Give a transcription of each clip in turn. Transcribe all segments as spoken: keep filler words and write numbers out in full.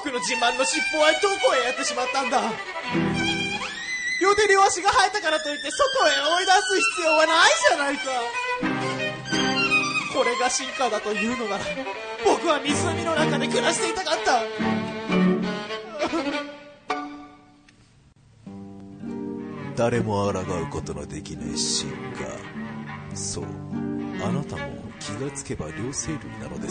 僕の自慢の尻尾はどこへやってしまったんだ。両手両足が生えたからといって外へ追い出す必要はないじゃないか。これが進化だというのなら僕は湖の中で暮らしていたかった。 誰も抗うことのできない進化、そう、あなたも気がつけば両生類なのです。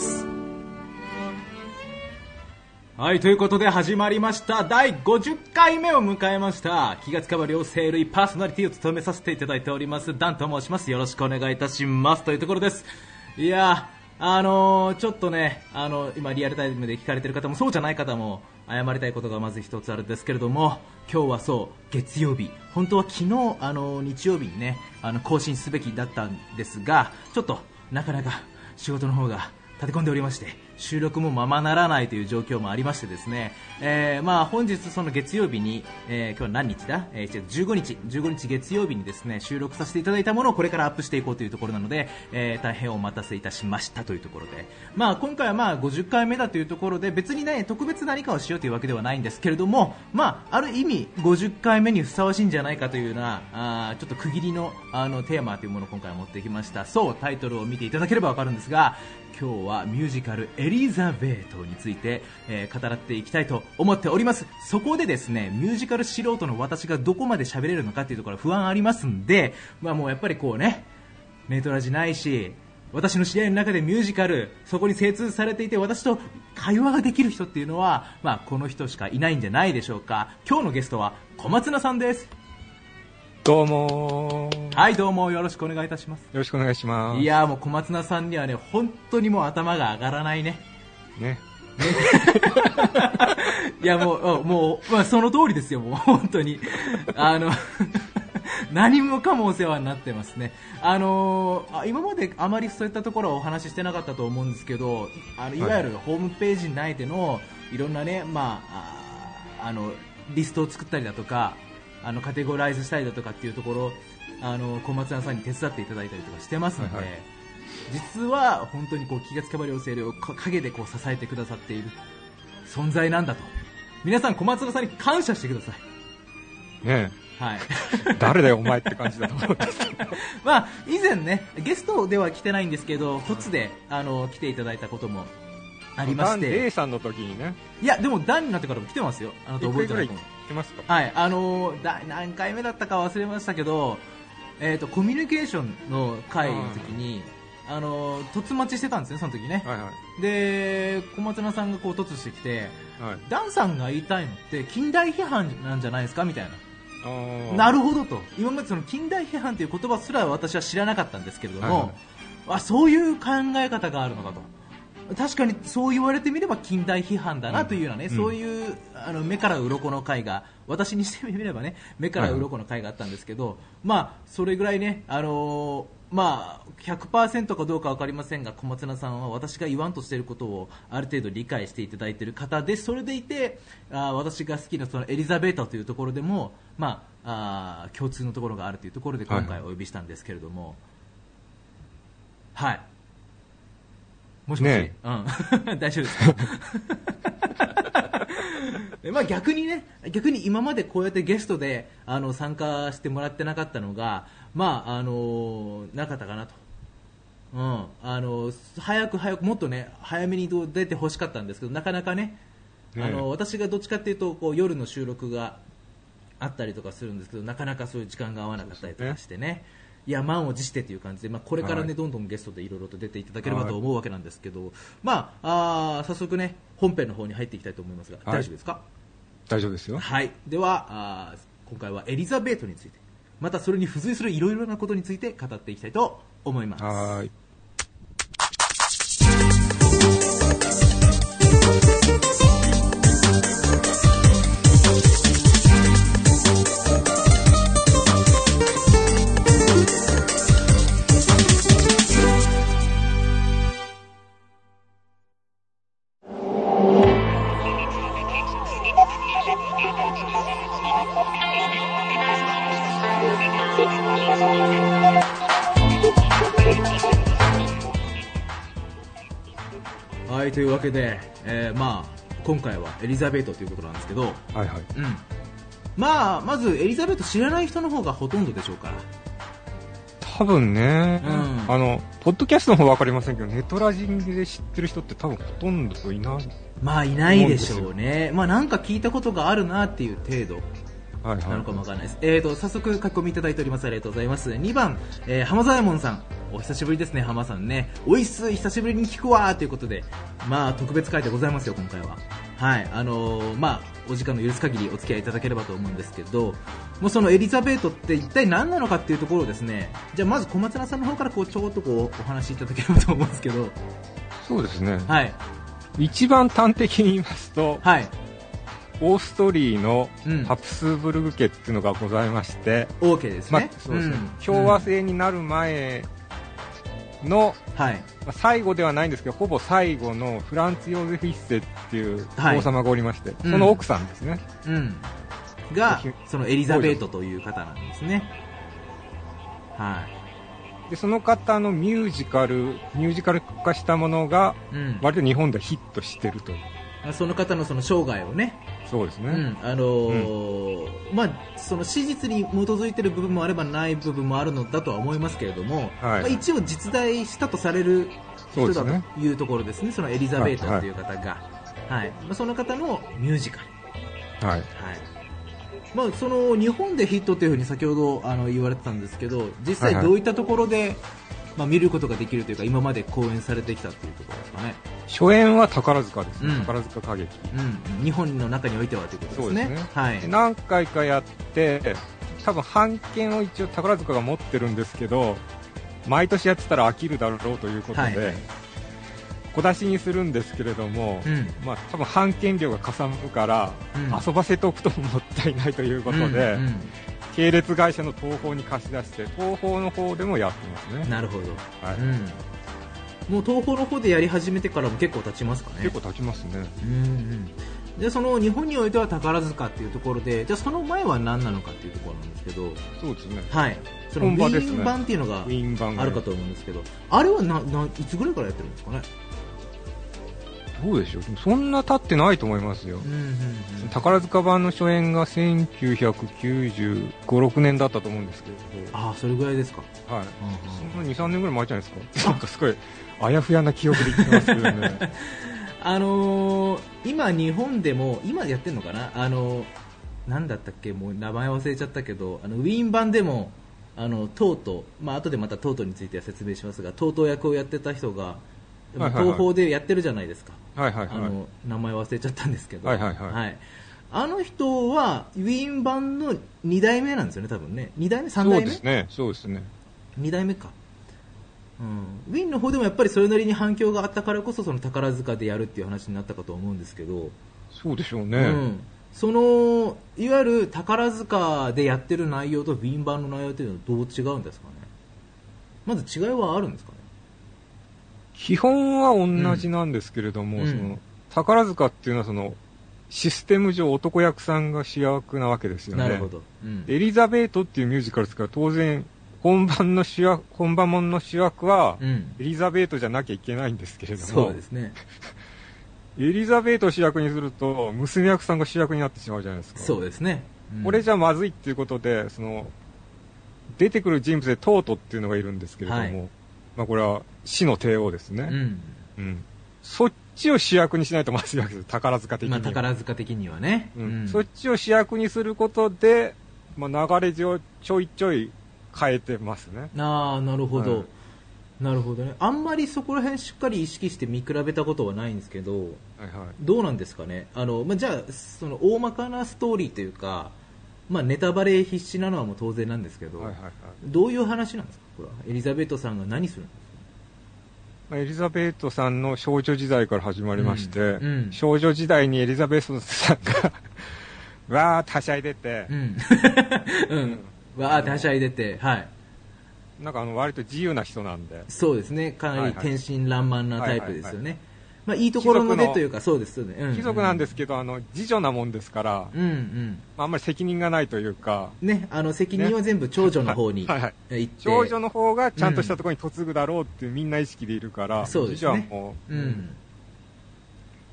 はい、ということで始まりましただいごじゅっかいめを迎えました気がつけば両生類パーソナリティを務めさせていただいておりますダンと申します。よろしくお願いいたしますというところです。いやあのー、ちょっとね、あの今リアルタイムで聞かれている方もそうじゃない方も謝りたいことがまず一つあるんですけれども、今日はそう月曜日、本当は昨日あの日曜日にねあの更新すべきだったんですが、ちょっとなかなか仕事の方が立て込んでおりまして収録もままならないという状況もありましてですね、えー、まあ本日その月曜日に、えー、今日は何日だ、えー、じゅうごにちじゅうごにち月曜日にですね収録させていただいたものをこれからアップしていこうというところなので、えー、大変お待たせいたしましたというところで、まあ今回はまあごじゅっかいめだというところで別にね特別何かをしようというわけではないんですけれども、まあある意味ごじゅっかいめにふさわしいんじゃないかというようなあちょっと区切りのあのテーマというものを今回持ってきました。そうタイトルを見ていただければわかるんですが、今日はミュージカルエリザベートについて、えー、語らっていきたいと思っております。そこでですねミュージカル素人の私がどこまで喋れるのかというところは不安ありますんで、まあもうやっぱりこうねネトラジないし私の知り合いの中でミュージカルそこに精通されていて私と会話ができる人っていうのは、まあ、この人しかいないんじゃないでしょうか。今日のゲストは小松菜さんです。 どうもー。 はい、どうもよろしくお願いいたします。 よろしくお願いします。 いやーもう小松菜さんにはね本当にもう頭が上がらないね。 ね。 ねいやもうもう、まあ、その通りですよ。もう本当にあの何もかもお世話になってますね。あのー、今まであまりそういったところはお話ししてなかったと思うんですけど、あのいわゆるホームページ内でのいろんなね、まあ、ああのリストを作ったりだとかあのカテゴライズしたりだとかっていうところ、あの小松菜さんに手伝っていただいたりとかしてますので、はいはい、実は本当にこう気がつけば両生類を陰でこう支えてくださっている存在なんだと、皆さん小松菜さんに感謝してくださいねえ、 はい、 誰だよお前って感じだと思うんですまあ以前ねゲストでは来てないんですけど突であの来ていただいたこともありまして、 ダン A さんの時にね、 いやでもダンになってからも来てますよ。あなた覚えてないかも。 来ますか。 はい、あのー、だ何回目だったか忘れましたけど、えーとコミュニケーションの会の時にあのー、突待ちしてたんですねその時ね、 はいはい、 で小松菜さんがこう突してきて、 はい、 ダンさんが言いたいのって近代批判なんじゃないですかみたいな。 ななるほどと、今までその近代批判という言葉すら私は知らなかったんですけれども、はいはい、あそういう考え方があるのかと。確かにそう言われてみれば近代批判だなというようなね、うん、そういうあの目から鱗の回が私にしてみればね目から鱗の回があったんですけど、はい、まあそれぐらいね、あのー、まあ ひゃくパーセント かどうか分かりませんが小松菜さんは私が言わんとしていることをある程度理解していただいている方で、それでいてあ私が好きなそのエリザベータというところでも、まあ、あ共通のところがあるというところで今回お呼びしたんですけれども、はい、はいもしもし、ねうん、大丈夫ですかまあ逆にね、逆に今までこうやってゲストであの参加してもらってなかったのが、まああのなかったかなと、うん、あの早く早くもっとね早めに出てほしかったんですけど、なかなかね、ねあの私がどっちかっていうとこう夜の収録があったりとかするんですけど、なかなかそういう時間が合わなかったりとかしてね。いや満を持してという感じで、まあ、これから、ねはい、どんどんゲストでいろいろと出ていただければと思うわけなんですけど、まあ、あ早速ね本編の方に入っていきたいと思いますが、はい、大丈夫ですか。 大丈夫ですよ。 はい、ではあ今回はエリザベートについて、またそれに付随するいろいろなことについて語っていきたいと思います。 はい。 はい、というわけで、えー、まあ今回はエリザベートということなんですけど、 はいはい。 うん、まあまずエリザベート知らない人の方がほとんどでしょうから。 多分ね、 うん、 あのポッドキャストの方は分かりませんけど、ネトラジで知ってる人って多分ほとんどいない。 まあいないでしょうね。まあなんか聞いたことがあるなっていう程度はいはい、 なのかもわからないです。えーと早速書き込みいただいております。ありがとうございます。にばん、えー、浜左衛門さん、お久しぶりですね。浜さんね、おいっす、久しぶりに聞くわーということで、まあ特別会でございますよ今回は。はい、あのー、まあお時間の許す限りお付き合いいただければと思うんですけど、もうそのエリザベートって一体何なのかっていうところをですね、じゃあまず小松菜さんの方からこうちょこっとこうお話しいただければと思うんですけど。 そうですね、 はい、 一番端的に言いますと、 はい、 オーストリーのうんハプスブルグ家っていうのがございまして、 オーケーですね、 まあそうですね、 うん、 共和制になる前の、 はい、 まあ、最後ではないんですけど、ほぼ最後のフランツ・ヨーゼフ一世っていうはい王様がおりまして、 うんその奥さんですね、 うん、がそのエリザベートという方なんですね。はい。 でその方のミュージカルミュージカル化したものがうん、 割と日本でヒットしてるという。 その方のその生涯をね、 そうですね、 うんあのーうんまあ、その史実に基づいている部分もあればない部分もあるのだとは思いますけれども、 はいまあ、一応実在したとされる人だそうですねというところですね、そのエリザベートという方が、はいまあ、その方のミュージカル、 はいはいまあ、その日本でヒットというふうに先ほどあの言われてたんですけど、実際どういったところで、まあ、見ることができるというか今まで公演されてきたというところですかね。 初演は宝塚ですね、 うん宝塚歌劇、 うん、日本の中においてはということですね。 そうですねはいで何回かやって、多分版権を一応宝塚が持ってるんですけど、毎年やってたら飽きるだろうということで、 はい小出しにするんですけれども、 うんまあ、多分版権料がかさむから、 うん遊ばせておくともったいないということで、 うんうん系列会社の東宝に貸し出して、東宝の方でもやってますね。 なるほど、 はいうん、もう東宝の方でやり始めてからも結構経ちますかね。 結構経ちますね。 うん、うん、でその日本においては宝塚っていうところで、じゃあその前は何なのかっていうところなんですけど、 そうですね、 はいそのウィ本場ですねーン版っていうのがウィーン版があるかと思うんですけど、あれはなないつぐらいからやってるんですかね。 どうでしょう、でもそんな経ってないと思いますよ。 うんうんうん、 宝塚版の初演がせんきゅうひゃくきゅうじゅうご、ろくねんだったと思うんですけれど、 ああそれぐらいですか。 はい、 うんうんそんなに、さんねんぐらい前じゃないですか。なんかすごいあやふやな記憶で言ってますけどね。 あのー、今日本でも今やってるのかな、あのー、なんだったっけ、もう名前忘れちゃったけど、あのウィーン版でもあのトート、まあ後でまたトートについては説明しますが、トート役をやってた人がはいはいはい東宝でやってるじゃないですか。 はいはいはいあの名前忘れちゃったんですけど、 はいはいはいあの人はウィーン版のに代目なんですよね、多分ね。に代目、さん代目、 そうですね、そうですね。 に代目か、うん、ウィーンの方でもやっぱりそれなりに反響があったからこそ、その宝塚でやるっていう話になったかと思うんですけど、 そうでしょうね。 うん、そのいわゆる宝塚でやってる内容とウィーン版の内容というのはどう違うんですかね。まず違いはあるんですかね。 基本は同じなんですけれども、 うんその宝塚っていうのはそのシステム上男役さんが主役なわけですよね。 なるほど、うん、 エリザベートっていうミュージカルですから、当然本番の主役本番ものの主役はうん、 エリザベートじゃなきゃいけないんですけれども、 そうですね、 エリザベートを主役にすると娘役さんが主役になってしまうじゃないですか。 そうですね、うん、 これじゃまずいっていうことで、その出てくる人物でトートっていうのがいるんですけれども、 はい、 まあ、これは死の帝王ですね、 うんうん、そっちを主役にしないとまずいわけです、宝塚的には、 まあ、宝塚的にはね、 うんうん、 そっちを主役にすることで、まあ、流れ上ちょいちょい変えてますね。 ああなるほど、 はい、 なるほどね。あんまりそこら辺しっかり意識して見比べたことはないんですけど、 はいはい、 どうなんですかね。あの、まあ、じゃあその大まかなストーリーというか、まあ、ネタバレ必至なのはもう当然なんですけど、 はいはいはい、 どういう話なんですか。これはエリザベートさんが何するんですか。 まあ、エリザベートさんの少女時代から始まりまして、 うんうん、 少女時代にエリザベートさんがわーってはしゃいでて、 うんうん、わーってはしゃいでて、はい、 なんかあの割と自由な人なんで、 そうですね、かなり天真爛漫なタイプですよね。はいはいはい、まあ、いいところの出というか、そうですよね、うんうん、 貴族なんですけど、あの次女なもんですから、 うんうん、 あんまり責任がないというか、 ね、あの責任は全部長女の方に行って、ね、はいはい、 長女の方がちゃんとしたところに嫁ぐだろうっていうみんな意識でいるから、 そうですね、 次女はもう、 うん、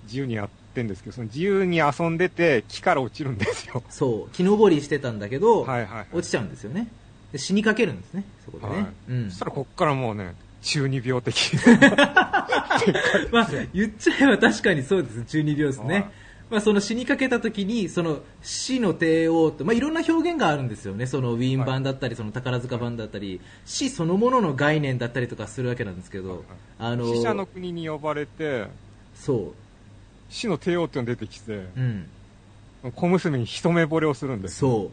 自由にやってるんですけど、その自由に遊んでて木から落ちるんですよ。 そう木登りしてたんだけど、 はいはいはい、 落ちちゃうんですよね。で死にかけるんですね、そこでね、 はいうん、 そしたらこっからもうね中二病的まあ言っちゃえば確かにそうです、中二病ですね。まあ、その死にかけた時にその死の帝王と、まあ、いろんな表現があるんですよね。そのウィーン版だったり、その宝塚版だったり、死そのものの概念だったりとかするわけなんですけど、あの死者の国に呼ばれて、 そう死の帝王っていうのが出てきて、 うん、 小娘に一目惚れをするんです。 そう、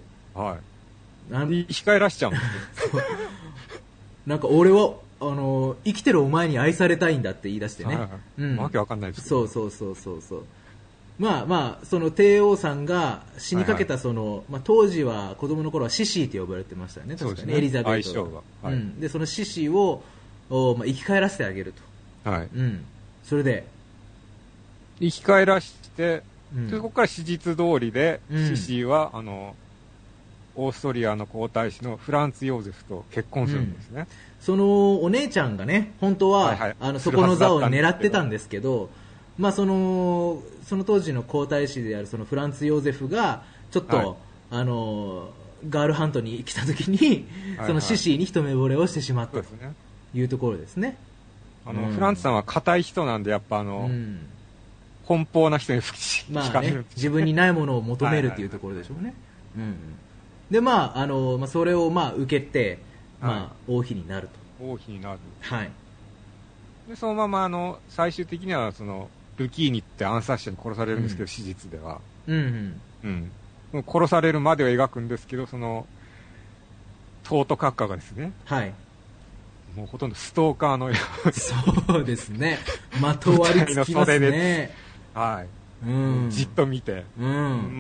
はい、 なん生き返らしちゃうんですよなんか俺はあの生きてるお前に愛されたいんだって言い出してね、 はいはい、 うん、 わけわかんないですけど、そうそうそうそうそう、まあまあその帝王さんが死にかけたその、はいはい、まあ、当時は子供の頃はシシーって呼ばれてましたよね、確かに、ね、エリザベートが、はい、うん、でそのシシーを、まあ、生き返らせてあげると、はい、うん、それで生き返らして、うん、そこから史実通りで、うん、シシーはあのオーストリアの皇太子のフランツ・ヨーゼフと結婚するんですね、うん、 そのお姉ちゃんがね本当は、はいはい、あのそこの座を狙ってたんですけど、まあ、そのその当時の皇太子であるそのフランツ・ヨーゼフがちょっと、はい、あのガールハントに来た時に、はいはい、そのシシーに一目惚れをしてしまったというところですね。 あの、うん、フランツさんは固い人なんでやっぱあの、うん、奔放な人に聞かれる、 まあね、自分にないものを求めるというところでしょうね。うん、でまああの、まあ、それをまあ受けて、まあはい、王妃になると。 王妃になる。 はい。 でそのままあの最終的にはそのルキーニって暗殺者に殺されるんですけど、うん、史実では、うんうんうん、殺されるまでを描くんですけど、そのトート閣下がですね、 はい、 もうほとんどストーカーのようにそうですね、まとわりつきますね、 はい、 うん、 じっと見て、うん、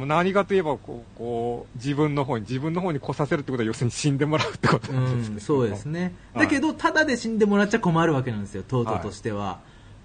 何かといえばこうこう自分の方に自分の方に来させるってことは要するに死んでもらうってことなんですけど、うん、 そうですね、はい、だけどただで死んでもらっちゃ困るわけなんですよ、トートとしては、はい、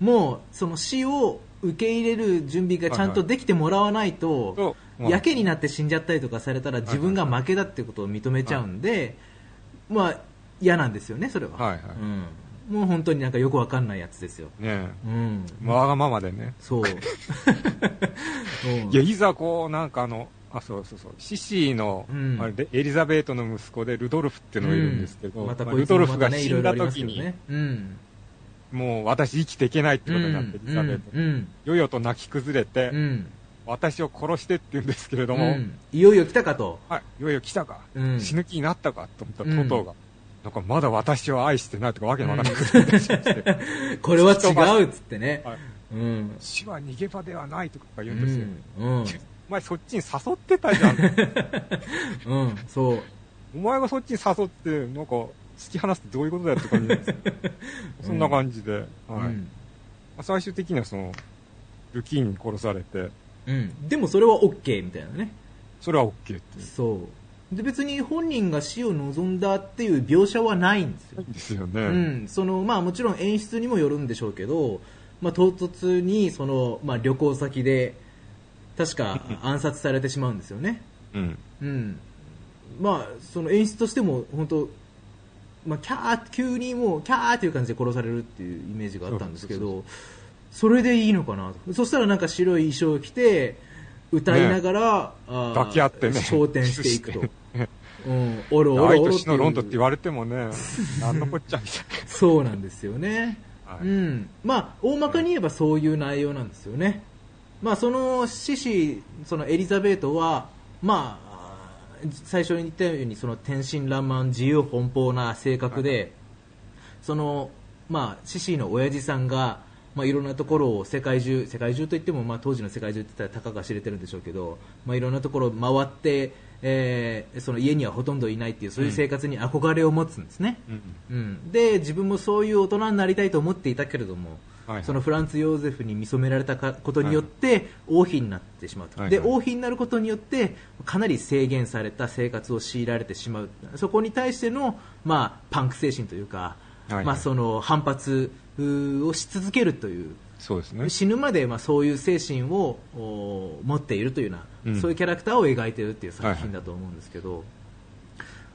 もうその死を受け入れる準備がちゃんとできてもらわないと、はいはい、やけになって死んじゃったりとかされたら自分が負けだってことを認めちゃうんで、はいはい、まあ嫌なんですよね、それは、はいはい、うん、もう本当になんかよくわかんないやつですよ、ね、うん、 わがままでね、 そう、うん、 いやいざこうなんかあのあそうそうそうシシーの、うん、あれでエリザベートの息子でルドルフっていうのがいるんですけど、うん、またこいつもまたね、ルドルフが死んだ時に、ね、うん、もう私生きていけないってことになって、エリザベート、うんうん、よよと泣き崩れて、うん、私を殺してって言うんですけれども、うん、 いよいよ来たかと、 はい、いよいよ来たか、うん、死ぬ気になったかと思ったら、トトが、うん、なんかまだ私を愛してないとかわけのわからなくなってしまって、 うん、これは違うっつってね、はい、 うん、死は逃げ場ではないとか言うんですよ、うんうん、お前そっちに誘ってたじゃん、 うん、そう、 お前がそっちに誘ってなんか突き放すってどういうことだよって感じなんですよそんな感じで、はい、うん、最終的にはそのルキーニに殺されて、 うん、でもそれは OK みたいなね、 それは OK ってそうで、別に本人が死を望んだっていう描写はないんですよ。 ですよね、 うん、そのまあ、もちろん演出にもよるんでしょうけど、まあ、唐突にその、まあ、旅行先で確か暗殺されてしまうんですよね、うんうん、まあその演出としても本当、まあ、キャー急にもうキャーっていう感じで殺されるっていうイメージがあったんですけど、それでいいのかなと。そしたらなんか白い衣装を着て歌いながら、 ね、抱き合ってね昇天していくとうん、 おろおろおろってのロンドって言われてもね何のこっちゃみたいなそうなんですよね、はい、うん、まあ大まかに言えばそういう内容なんですよね。まあその獅子、そのエリザベートはまあ最初に言ったようにその天真爛漫自由奔放な性格で、はい、そのまあ獅子の親父さんがまあ、いろんなところを世界中世界中といっても、まあ、当時の世界中って言ったらたかが知れてるんでしょうけど、まあ、いろんなところを回って、えー、その家にはほとんどいないっていうそういう生活に憧れを持つんですね、うんうん、で自分もそういう大人になりたいと思っていたけれども、はいはい、そのフランツ・ヨーゼフに見初められたことによって王妃になってしまうと、はいはい、で王妃になることによってかなり制限された生活を強いられてしまう。そこに対しての、まあ、パンク精神というか、はいはい、まあ、その反発をし続けるという、 そうですね、 死ぬまでまあそういう精神を持っているというような、うん、そういうキャラクターを描いているという作品だと思うんですけど、はいはい、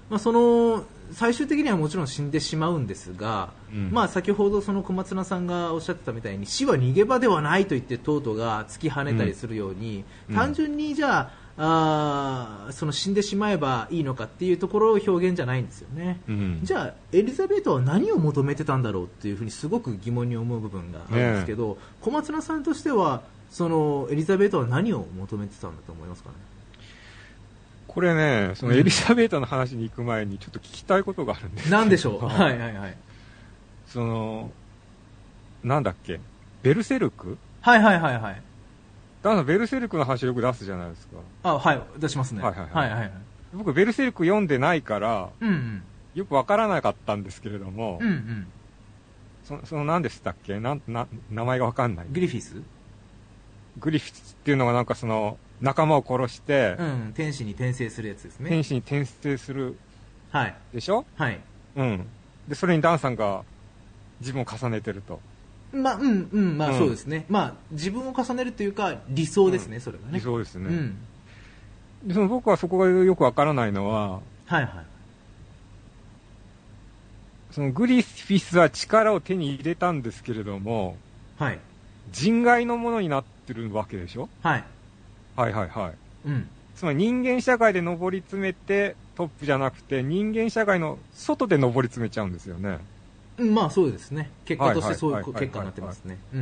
まあ、その最終的にはもちろん死んでしまうんですが、うん、まあ、先ほどその小松菜さんがおっしゃってたみたいに死は逃げ場ではないと言ってトートが突き跳ねたりするように、うん、単純にじゃああその死んでしまえばいいのかっていうところを表現じゃないんですよね、うん、じゃあエリザベートは何を求めてたんだろうっていうふうにすごく疑問に思う部分があるんですけど、ね、小松菜さんとしてはそのエリザベートは何を求めてたんだと思いますかね。 これね、そのエリザベートの話に行く前にちょっと聞きたいことがあるんですけど、 何でしょう。はいはいはい。 そのなんだっけ、ベルセルク。 はいはいはいはい。 だからベルセルクの話よく出すじゃないですか。 あ、はい出しますね。 はいはいはい。はいはいはい、僕ベルセルク読んでないから、うんうん、よくわからなかったんですけれども、うんうん、そ, その何でしたっけ、なんな名前がわかんない。 グリフィス。 グリフィスっていうのがなんかその仲間を殺して、 うん、天使に転生するやつですね。 天使に転生する、 はい、 でしょ。 はい。 うん。でそれにダンさんが自分を重ねてると。 まあうんうんまあそうですね。うん、まあ自分を重ねるというか理想ですね、うん、それがね。 理想ですね。うん。でその僕はそこがよくわからないのは、 はいはい。 そのグリフィスは力を手に入れたんですけれども、 はい。 人外のものになってるわけでしょ。 はい。 はいはいはい。 うん。 つまり人間社会で上り詰めてトップじゃなくて人間社会の外で上り詰めちゃうんですよね。 うん、まあそうですね。結果としてそういう結果になってますね。うん。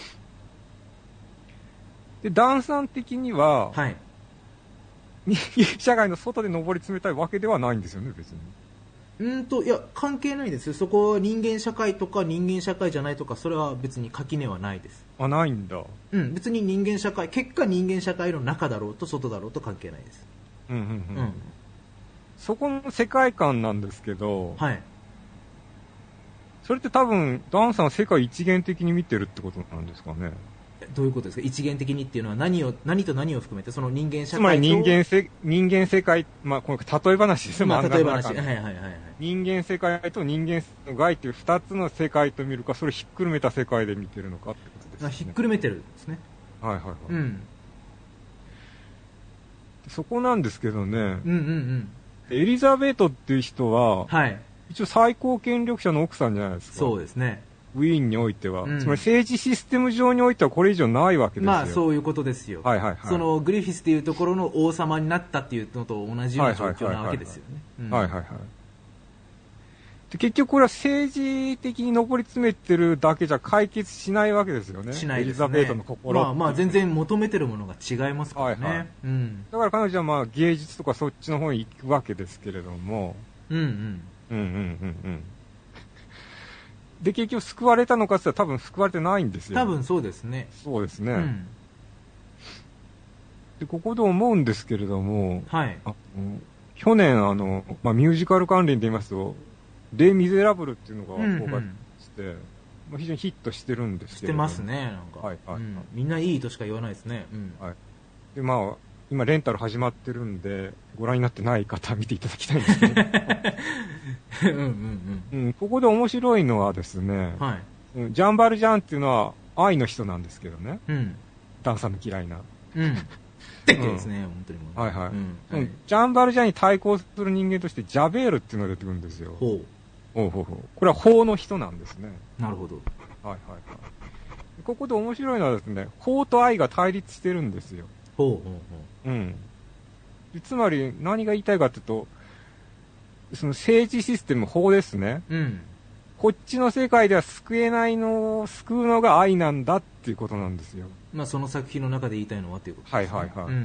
でダンさん的には、 はい、 人間社会の外で上り詰めたいわけではないんですよね、別に。 うんといや関係ないですよ。そこは人間社会とか人間社会じゃないとかそれは別に垣根はないです。 あ、ないんだ。 うん、別に人間社会結果人間社会の中だろうと外だろうと関係ないです。 うんうんうん。うん、そこの世界観なんですけど、 はい。 それって多分ダンさんは世界一元的に見てるってことなんですかね。 どういうことですか。一元的にっていうのは何を何と何を含めてその人間社会と、 つまり人間せ人間世界、まあこれ例え話ですよ。 まあ例え話、はいはいはいはい。 人間世界と人間外という二つの世界と見るか、それをひっくるめた世界で見てるのかってことですね。 ひっくるめてるんですね。 はいはいはい。 うん。 そこなんですけどね。うんうんうん。 エリザベートっていう人は、 はい。 一応最高権力者の奥さんじゃないですか。 そうですね。 ウィーンにおいては、うん、つまり政治システム上においてはこれ以上ないわけですよ。 まあそういうことですよ。 はいはいはい。 そのグリフィスっていうところの王様になったっていうのと同じような状況なわけですよね。 はいはいはい。で結局これは政治的に上り詰めてるだけじゃ解決しないわけですよね。 しないですね。 エリザベートの心。 まあまあ全然求めてるものが違いますからね。はいはい、うん。 だから彼女はまあ芸術とかそっちの方に行くわけですけれども。 うんうん。 うんうんうんうん。で結局救われたのかって言ったら多分救われてないんですよ。 多分そうですね。 そうですね。 うん、 でここで思うんですけれども、 はい、 あ去年あの、まあ、ミュージカル関連で言いますと「レイ・ミゼラブル」っていうのが公開して、うんうん、まあ、非常にヒットしてるんですけど。 してますね。なんか、 はいはいはい、うん、 みんないいとしか言わないですね。うん、 はい。でまあ今レンタル始まってるんでご覧になってない方は見ていただきたいんですけどうんうん、 うん、ここで面白いのはですね、 はい、 ジャンバルジャンっていうのは愛の人なんですけどね、 うん、 ダンさんの嫌いな、 うん、ってですね、うん、本当にもう、 はいはい、 うんはい、 ジャンバルジャンに対抗する人間としてジャベールっていうのが出てくるんですよ。 ほうほうほうほう。これは法の人なんですね。 なるほど。 はいはいはい。ここで面白いのはですね、法と愛が対立してるんですよ。 ほうほうほう。うん。つまり何が言いたいかというと、その政治システム、法ですね、 うん、 こっちの世界では救えないのを救うのが愛なんだっていうことなんですよ。 まあその作品の中で言いたいのはっていうことですね。 はいはいはい、 うん、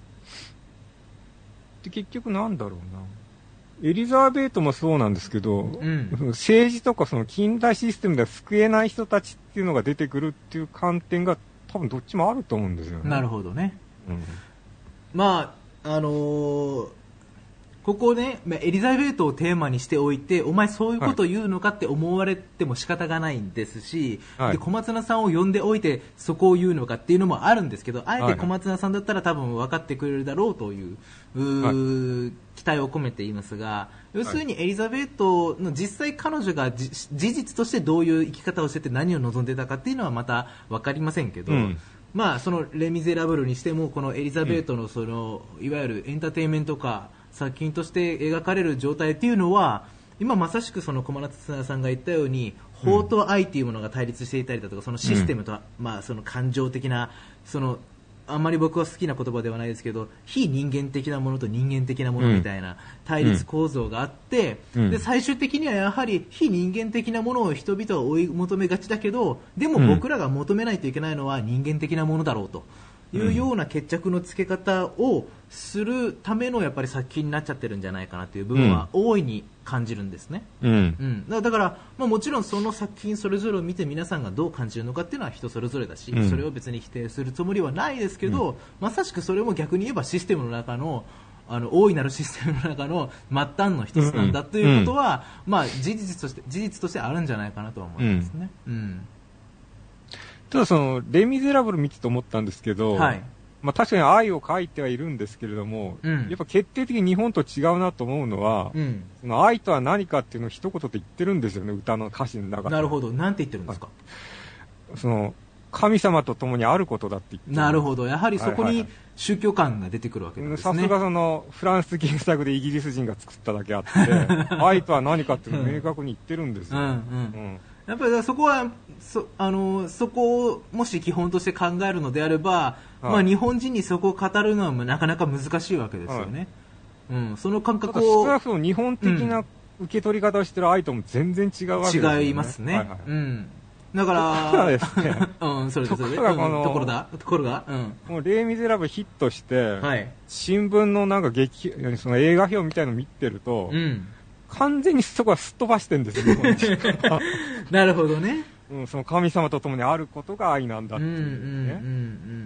で結局なんだろうな、エリザベートもそうなんですけど、 うん、 政治とかその近代システムでは救えない人たちっていうのが出てくるっていう観点が多分どっちもあると思うんですよね。 なるほどね、 うん、 まああのーここね、エリザベートをテーマにしておいてお前そういうことを言うのかって思われても仕方がないんですし、はい、で小松菜さんを呼んでおいてそこを言うのかっていうのもあるんですけど、あえて小松菜さんだったら多分分かってくれるだろうという、はい、期待を込めて言いますが、要するにエリザベートの実際彼女が事実としてどういう生き方をしてて何を望んでたかっていうのはまた分かりませんけど、うん、まあ、そのレ・ミゼラブルにしてもこのエリザベートのその、うん、いわゆるエンターテインメント化作品として描かれる状態っていうのは今まさしくその小松さんが言ったように法と愛というものが対立していたりだとか、そのシステムと、まあ、その感情的なそのあんまり僕は好きな言葉ではないですけど非人間的なものと人間的なものみたいな対立構造があって、うん、で最終的にはやはり非人間的なものを人々は追い求めがちだけどでも僕らが求めないといけないのは人間的なものだろうというような決着のつけ方をするためのやっぱり作品になっちゃってるんじゃないかなという部分は大いに感じるんですね、うんうん、だから、まあ、もちろんその作品それぞれを見て皆さんがどう感じるのかっていうのは人それぞれだし、うん、それを別に否定するつもりはないですけど、うん、まさしくそれも逆に言えばシステムの中のあの大いなるシステムの中の末端の一つなんだということは、うんまあ、事実として事実としてあるんじゃないかなとは思いますね、うんうんただそのレ・ミゼラブル見てて思ったんですけど、はいまあ、確かに愛を書いてはいるんですけれども、うん、やっぱ決定的に日本と違うなと思うのは、うん、その愛とは何かっていうのを一言で言ってるんですよね、歌の歌詞の中で。 なるほど、なんて言ってるんですか。 その神様と共にあることだって言ってる。 なるほど、やはりそこに宗教観が出てくるわけですね。 さすがそのフランス原作でイギリス人が作っただけあって愛とは何かっていうのを明確に言ってるんですよ、うんうんうんやっぱりそこは そ, あのそこをもし基本として考えるのであれば、はいまあ、日本人にそこを語るのはなかなか難しいわけですよね、はいうん、その感覚を少なくとも日本的な受け取り方をしている愛とも全然違うわけですよね。 違いますね、はいはいうん、だからですね、うん、それでそれでところが、うん、ところだところが、うん、 もうレイ・ミゼラブルヒットして、はい、新聞のなんか劇その映画表みたいなの見てると、うん完全にそこはすっ飛ばしてるんですよなるほどね、 うん、その神様と共にあることが愛なんだっていうね、うんうんうんうん、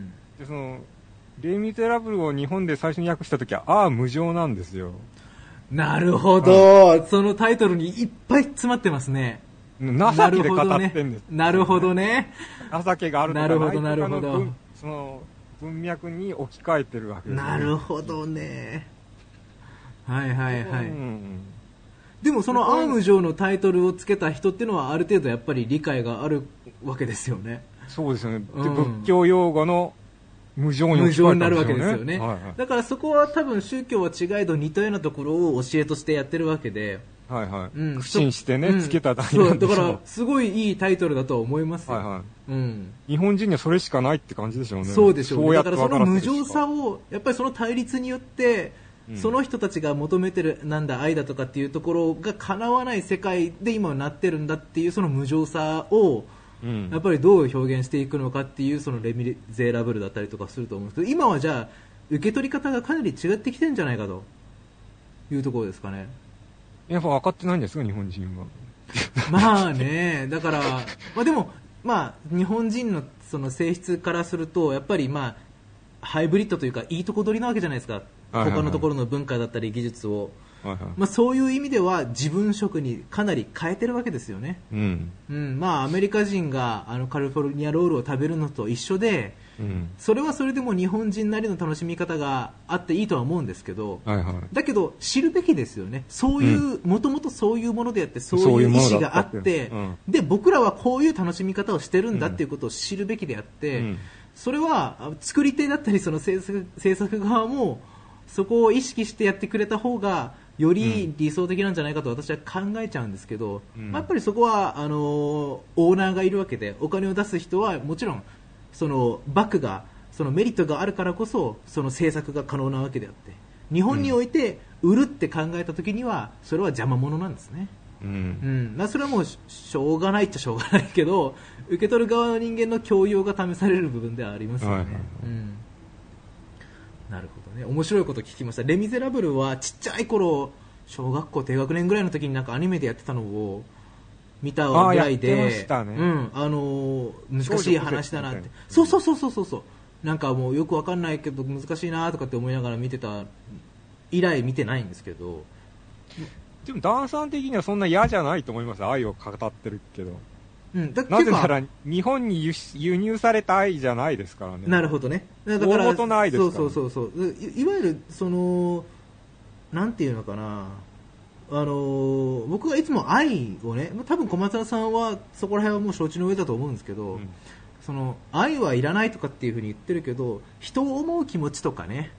でそのレイ・ミゼラブルを日本で最初に訳した時はああ無情なんですよ。 なるほど、うん、そのタイトルにいっぱい詰まってますね。 情けで語ってんです。 なるほどね、 情けがあるとかないとかのなるほどなるほどその文脈に置き換えてるわけです、ね、 なるほどねはいはいはい、うんでもそのアーム上のタイトルをつけた人っていうのはある程度やっぱり理解があるわけですよね。 そうですよね、で、うん、仏教用語の無常に、 ね、無常になるわけですよね、はいはい、だからそこは多分宗教は違えど似たようなところを教えとしてやってるわけで、 はいはいうん、苦心してね、うん、つけただけなんでしょう。 そうだからすごいいいタイトルだとは思いますよ、 はいはいうん、日本人にはそれしかないって感じでしょうね。 そうでしょうね。だからその無常さをやっぱりその対立によってその人たちが求めてるなんだ愛だとかっていうところが叶わない世界で今なってるんだっていうその無常さをやっぱりどう表現していくのかっていうそのレ・ミゼラブルだったりとかすると思うんですけど今はじゃあ受け取り方がかなり違ってきてるんじゃないかというところですかね。 やっぱ分かってないんですか日本人はまあねだから、まあ、でも、まあ、日本人のその性質からするとやっぱりまあハイブリッドというかいいとこ取りなわけじゃないですか他のところの文化だったり技術を、はいはいまあ、そういう意味では自分色にかなり変えてるわけですよね、うんうんまあ、アメリカ人があのカリフォルニアロールを食べるのと一緒で、うん、それはそれでも日本人なりの楽しみ方があっていいとは思うんですけど、はいはい、だけど知るべきですよね。そういうもともとそういうものであってそういう意思があって、うん、で僕らはこういう楽しみ方をしてるんだっていうことを知るべきであって、うん、それは作り手だったりその制作、制作側もそこを意識してやってくれた方がより理想的なんじゃないかと私は考えちゃうんですけど、うんまあ、やっぱりそこはあのオーナーがいるわけでお金を出す人はもちろんそのバックがそのメリットがあるからこそその制作が可能なわけであって日本において売るって考えた時にはそれは邪魔者なんですね、うんうんまあ、それはもうしょうがないっちゃしょうがないけど受け取る側の人間の教養が試される部分ではありますよね、はいはいはいうん、なるほどね。面白いこと聞きました。レ・ミゼラブルはちっちゃい頃小学校低学年ぐらいの時になんかアニメでやってたのを見たぐらいで、ねうん、あの難しい話だなってそうそうそうそうそうそうなんかもうよくわかんないけど難しいなとかって思いながら見てた以来見てないんですけどでもダンさん的にはそんな嫌じゃないと思います。愛を語ってるけど、うん、だなぜなら日本に 輸, 輸入された愛じゃないですからね。 なるほどね。だから大元の愛ですから、ね、そうそうそうそう い, いわゆるそのなんていうのかなあの僕がいつも愛をね多分小松菜さんはそこら辺はもう承知の上だと思うんですけど、うん、その愛はいらないとかっていう風に言ってるけど人を思う気持ちとかね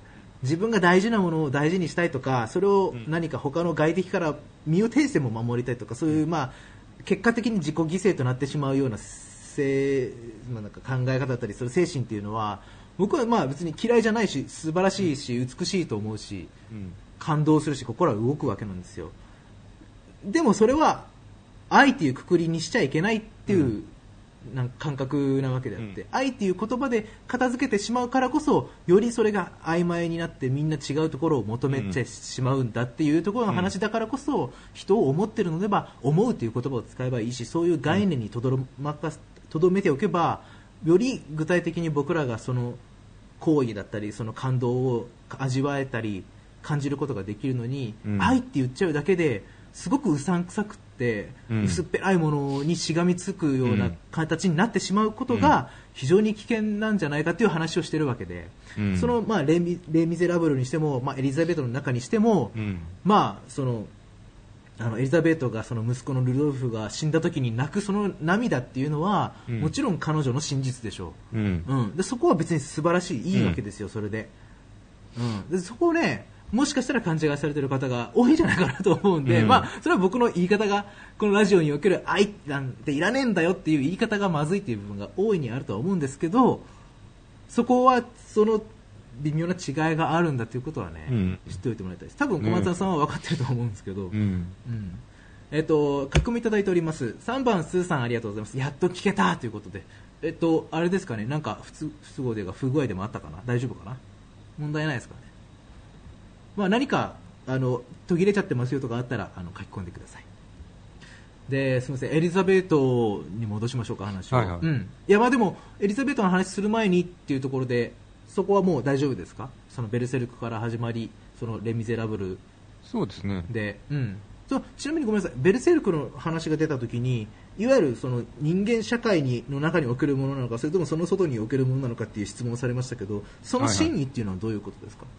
自分が大事なものを大事にしたいとか、それを何か他の外敵から身を挺しても守りたいとか、そういう、まあ、結果的に自己犠牲となってしまうようなせ、まあ、なんか考え方だったりする精神っていうのは、僕はまあ別に嫌いじゃないし、素晴らしいし、美しいと思うし、感動するし、心は動くわけなんですよ。でもそれは愛っていうくくりにしちゃいけないっていう、うんなんか感覚なわけであって、うん、愛っていう言葉で片付けてしまうからこそ、よりそれが曖昧になってみんな違うところを求めてしまうんだっていうところの話だからこそ、人を思ってるのでば思うという言葉を使えばいいし、そういう概念にとどろまかすとどめておけば、より具体的に僕らがその行為だったりその感動を味わえたり感じることができるのに、うん、愛って言っちゃうだけですごくうさんくさくて、うん、薄っぺらいものにしがみつくような形になってしまうことが非常に危険なんじゃないかという話をしているわけで、うん、その、まあ、レミ、レミゼラブルにしても、まあ、エリザベートの中にしても、うん、まあ、そのあのエリザベートがその息子のルドルフが死んだ時に泣くその涙っていうのは、うん、もちろん彼女の真実でしょう、うんうん、でそこは別に素晴らしいいいわけですよ、それで、うん、でそこをねもしかしたら勘違いされている方が多いんじゃないかなと思うんで、うんまあ、それは僕の言い方がこのラジオにおける愛なんていらねえんだよっていう言い方がまずいっていう部分が大いにあるとは思うんですけど、そこはその微妙な違いがあるんだということはね、うん、知っておいてもらいたいです。多分小松さんは分かってると思うんですけど、うんうんえっと、書き込みいただいております。さんばんスーさんありがとうございます。やっと聞けたということで、えっと、あれですかね、なんか不都不都合で不具合でもあったかな、大丈夫かな、問題ないですかね。まあ、何かあの途切れちゃってますよとかあったらあの書き込んでください。ですみません、エリザベートに戻しましょうか話を、はいはいうん、いやまあでもエリザベートの話する前にっていうところで、そこはもう大丈夫ですか。そのベルセルクから始まりそのレ・ミゼラブルそうですねで、うん、そうちなみにごめんなさい、ベルセルクの話が出たときにいわゆるその人間社会にの中におけるものなのか、それともその外におけるものなのかっていう質問をされましたけど、その真意っていうのはどういうことですか。はいはい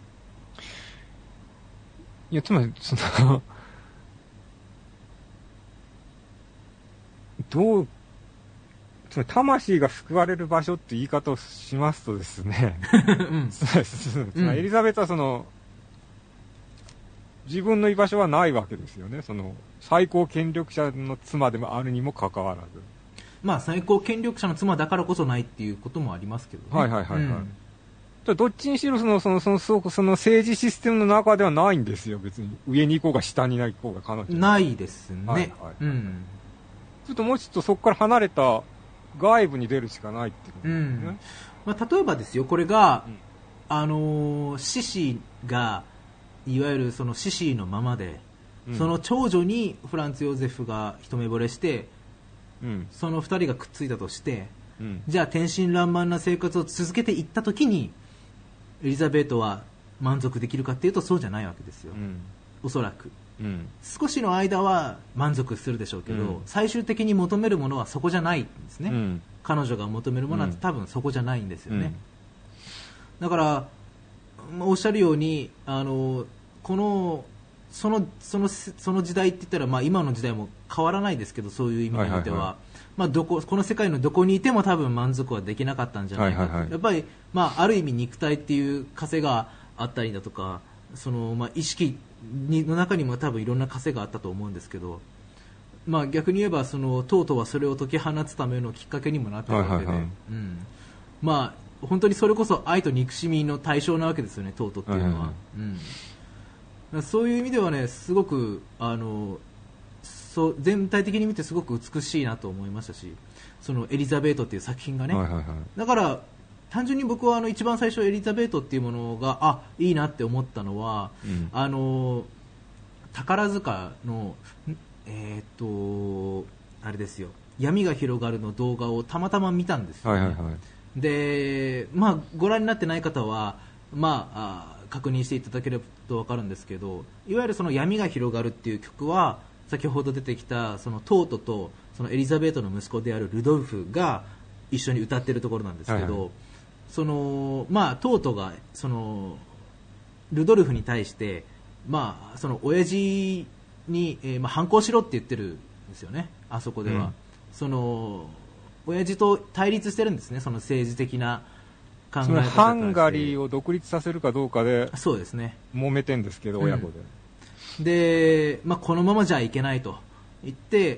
いやつまりそのどうつまり魂が救われる場所って言い方をしますとですね、うん、つまりエリザベートはその自分の居場所はないわけですよね。その最高権力者の妻でもあるにもかかわらず、 まあ最高権力者の妻だからこそないっていうこともありますけどね。 はいはいはいはい、うんどっちにしろそのそのそのそのその政治システムの中ではないんですよ。別に上に行こうが下に行こうが彼女ないですね。はいはいうん、ちょっともうちょっとそこから離れた外部に出るしかないってことですね。うんまあ、例えばですよ、これが、うん、あのー、シシがいわゆるそのシシのままで、うん、その長女にフランツ・ヨーゼフが一目惚れして、うん、その二人がくっついたとして、うん、じゃあ天真爛漫な生活を続けていったときにエリザベートは満足できるかというとそうじゃないわけですよ、うん、おそらく、うん、少しの間は満足するでしょうけど、うん、最終的に求めるものはそこじゃないんですね、うん、彼女が求めるものは多分そこじゃないんですよね、うん、だからおっしゃるようにあのこのそのそのその時代って言ったら、まあ、今の時代も変わらないですけど、そういう意味においては、はいはいはいまあ、どここの世界のどこにいても多分満足はできなかったんじゃないかと、はいはいはい、やっぱり、まあ、ある意味肉体っていう枷があったりだとか、その、まあ、意識にの中にも多分いろんな枷があったと思うんですけど、まあ、逆に言えばそのトートはそれを解き放つためのきっかけにもなっているわけで、はいはいはいうんまあ、本当にそれこそ愛と憎しみの対象なわけですよね、トートっていうのは、はいはいはいうん、そういう意味ではねすごくあのそう全体的に見てすごく美しいなと思いましたし、そのエリザベートっていう作品がね、はいはいはい、だから単純に僕はあの一番最初エリザベートっていうものがあいいなって思ったのは、うん、あの宝塚のえー、っとあれですよ、闇が広がるの動画をたまたま見たんですよ、ねはいはいはい、で、まあ、ご覧になってない方は、まあ、あ確認していただければと分かるんですけど、いわゆるその闇が広がるっていう曲は先ほど出てきたそのトートとそのエリザベートの息子であるルドルフが一緒に歌ってるところなんですけど、はいはい、そのまあ、トートがそのルドルフに対して、まあ、その親父に、えーまあ、反抗しろって言ってるんですよね、あそこでは、うん、その親父と対立してるんですね、その政治的な考え方からしてハンガリーを独立させるかどうかでそうですね揉めてんですけど、親子で、 うん、で、まあ、このままじゃいけないと言って、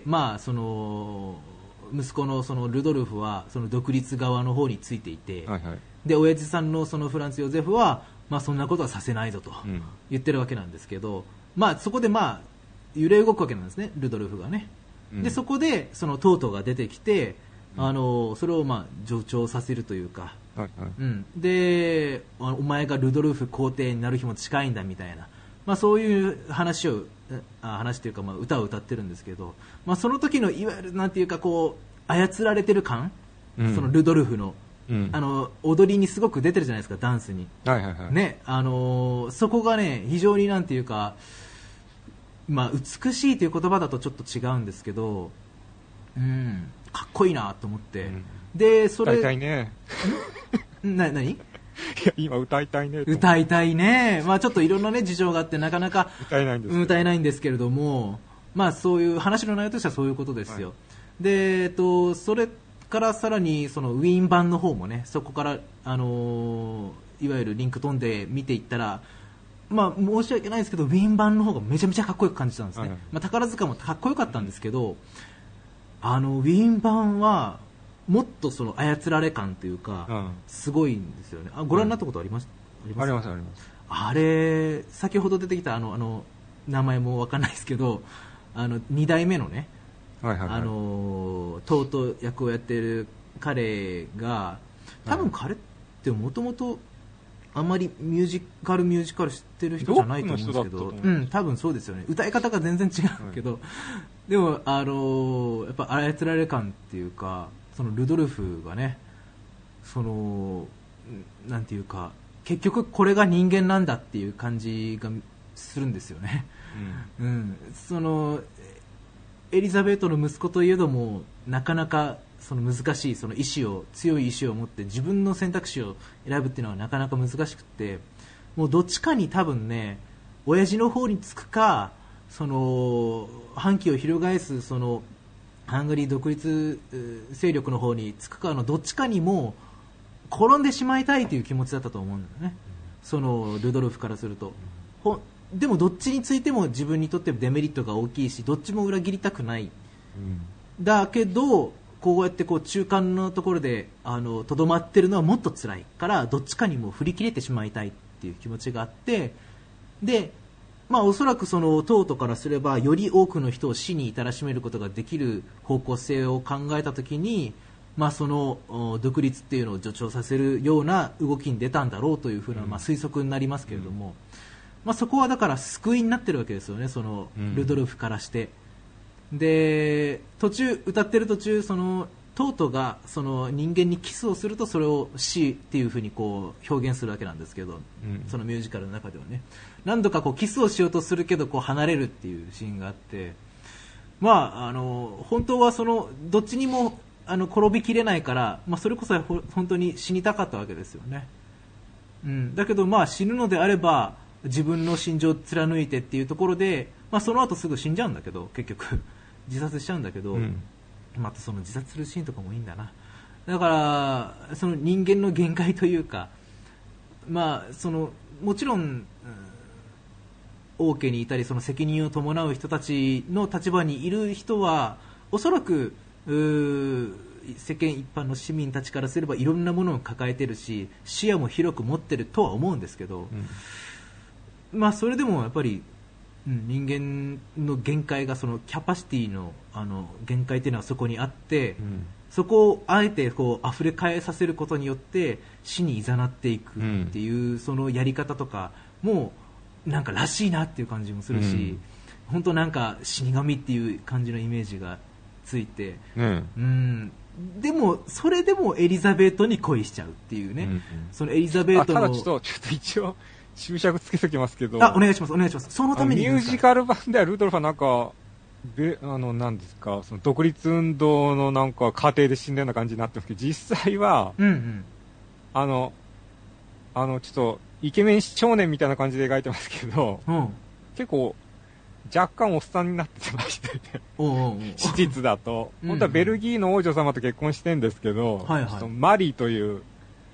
まあ、その息子のそのルドルフはその独立側の方についていて、はいはい、で親父さんのそのフランツ・ヨゼフは、まあ、そんなことはさせないぞと言ってるわけなんですけど、うん、まあ、そこで、まあ、揺れ動くわけなんですね、ルドルフがね、うん、でそこでそのトートが出てきて、うん、あのそれをまあ助長させるというか、はいはい、うん、でお前がルドルフ皇帝になる日も近いんだみたいな、まあ、そういう話をあ話というか、まあ、歌を歌ってるんですけど、まあ、その時のいわゆるなんていうかこう操られてる感、うん、そのルドルフの、うん、あの踊りにすごく出てるじゃないですか、ダンスに、はいはいはい、ね、あのー、そこがね非常になんていうか、まあ、美しいという言葉だとちょっと違うんですけど、うん、かっこいいなと思って、うん、でそれ歌いたいねな何いや今歌いたいね歌いたいね、まあ、ちょっといろんな、ね、事情があってなかなか歌えないんです歌えないんですけれども、まあ、そういう話の内容としてはそういうことですよ、はい、で、えっと、それからさらにそのウィーン版の方もね、そこから、あのー、いわゆるリンク飛んで見ていったら、まあ、申し訳ないですけどウィーン版の方がめちゃめちゃかっこよく感じたんですね、はい、まあ、宝塚もかっこよかったんですけど、あのウィーン版はもっとその操られ感というか、うん、すごいんですよね。あ、ご覧になったことあります？ うん、ありますあります。 あれ先ほど出てきたあのあの名前もわかんないですけど、あのに代目のね、はいはいはい、あのトート役をやってる彼が、多分彼ってもともとあんまりミュージカルミュージカル知ってる人じゃないと思うんですけど、うん、多分そうですよね。歌い方が全然違うけど、はい、でもあのやっぱ操られ感っていうか。そのルドルフがね、そのなんていうか結局これが人間なんだっていう感じがするんですよね、うんうん、そのエリザベートの息子といえどもなかなかその難しいその意志を強い意志を持って自分の選択肢を選ぶっていうのはなかなか難しくて、もうどっちかに多分ね親父の方につくか、その反旗を翻すそのハンガリー独立勢力の方につくかのどっちかにも転んでしまいたいという気持ちだったと思うんだよね、そのルドルフからすると。ほでもどっちについても自分にとってデメリットが大きいし、どっちも裏切りたくない、うん、だけどこうやってこう中間のところでとどまってるのはもっと辛いから、どっちかにも振り切れてしまいたいっていう気持ちがあって、でまあ、おそらくそのトートからすればより多くの人を死に至らしめることができる方向性を考えたときに、まあ、その独立っていうのを助長させるような動きに出たんだろうというふうな、まあ、推測になりますけれども、うんまあ、そこはだから救いになってるわけですよね、そのルドルフからして、うん、で途中歌ってる途中そのトートがその人間にキスをするとそれを死っていうふうにこう表現するわけなんですけど、うん、そのミュージカルの中ではね何度かこうキスをしようとするけどこう離れるっていうシーンがあって、まあ、あの本当はそのどっちにもあの転びきれないから、まあ、それこそ本当に死にたかったわけですよね、うん、だけどまあ死ぬのであれば自分の心情を貫いてっていうところで、まあ、その後すぐ死んじゃうんだけど結局自殺しちゃうんだけど、うんまたその自殺するシーンとかもいいんだな。だからその人間の限界というか、まあ、そのもちろん、うん、王家にいたりその責任を伴う人たちの立場にいる人はおそらく世間一般の市民たちからすればいろんなものを抱えてるし視野も広く持ってるとは思うんですけど、うん、まあそれでもやっぱり人間の限界がそのキャパシティのあの限界というのはそこにあって、うん、そこをあえてこう溢れ返させることによって死に誘っていくっていう、うん、そのやり方とかもなんからしいなっていう感じもするし、うん、本当なんか死神っていう感じのイメージがついて、うんうん、でもそれでもエリザベートに恋しちゃうっていうね、うんうん、そのエリザベートのただちょっとちょっと一応注釈つけときますけど、 あ、お願いします、お願いします。そのためにミュージカル版ではルドルフはなんか、べあの、なんですか、その独立運動のなんか過程で死んだような感じになってますけど、実際は、うんうん、あの、あの、ちょっと、イケメン少年みたいな感じで描いてますけど、うん、結構、若干おっさんになってましてね、おうおうおう史実だと、本当はベルギーの王女様と結婚してるんですけど、はいはい、マリーという、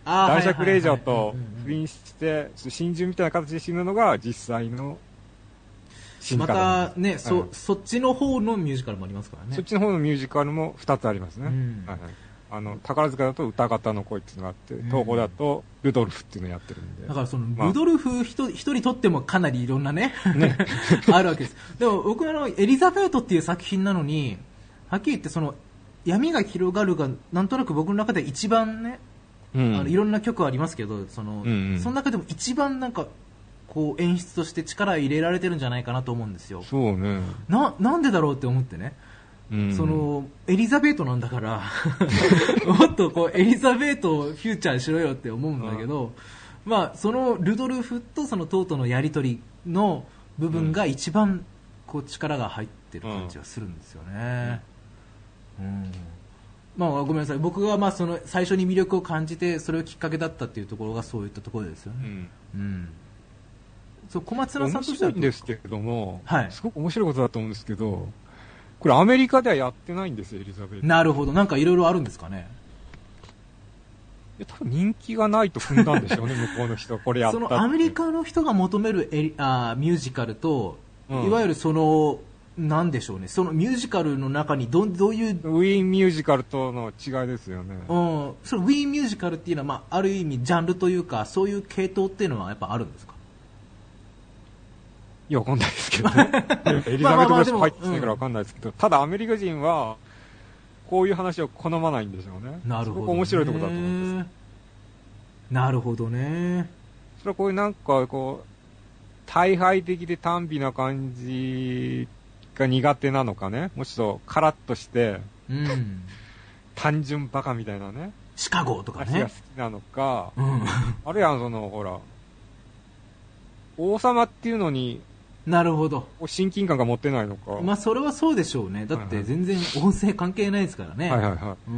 男爵令嬢と不倫して心中みたいな形で死ぬのが実際の死に方またね、はい、そ, そっちの方のミュージカルもありますからね。 そっちの方のミュージカルもふたつありますね、うんはいはい、あの宝塚だと歌方の恋っていうのがあって、うん、東宝だとルドルフっていうのをやってるんで、 だからそのルドルフ一人とってもかなりいろんなねねあるわけです。でも僕はあのエリザベートっていう作品なのにはっきり言ってその闇が広がるがなんとなく僕の中で一番ね、うん、あのいろんな曲ありますけどその、うんうん、その中でも一番なんかこう演出として力入れられてるんじゃないかなと思うんですよ。 そうね。 な、なんでだろうって思ってね。うん、そのエリザベートなんだからもっとこうエリザベートをフューチャーしろよって思うんだけど、まあそのルドルフとそのトートのやり取りの部分が一番こう力が入ってる感じがするんですよね。うんうん、まあごめんなさい。僕がまあその最初に魅力を感じてそれをきっかけだったっていうところがそういったところですよね。うんうんそう小松菜さんとしては面白いんですけれども、 はい、 すごく面白いことだと思うんですけど、これアメリカではやってないんですよ、エリザベート。 なるほど、なんかいろいろあるんですかね。 いや多分人気がないと踏んだんでしょうね向こうの人これやったって。 そのアメリカの人が求めるエリあミュージカルと、うん、いわゆるそのなんでしょうね、そのミュージカルの中に ど, どういうウィーンミュージカルとの違いですよね。 うん、そのウィーンミュージカルっていうのは、まあ、ある意味ジャンルというかそういう系統っていうのはやっぱあるんですか。 いや、わかんないですけどね。エリザベート・ブラシ入ってないからわかんないですけど、ただアメリカ人は、こういう話を好まないんでしょうね。 なるほど、ね。すごく面白いところだと思うんです。 なるほどね。 それはこういうなんか、こう、大敗的で短美な感じが苦手なのかね。もしろカラッとして、うん、単純バカみたいなね。 シカゴとかね。 話が好きなのか、うん、あるいはその、ほら、王様っていうのに、 なるほど。 親近感が持ってないのか。 まあそれはそうでしょうね。だって全然音声関係ないですからね。 はいはいはい。 うん。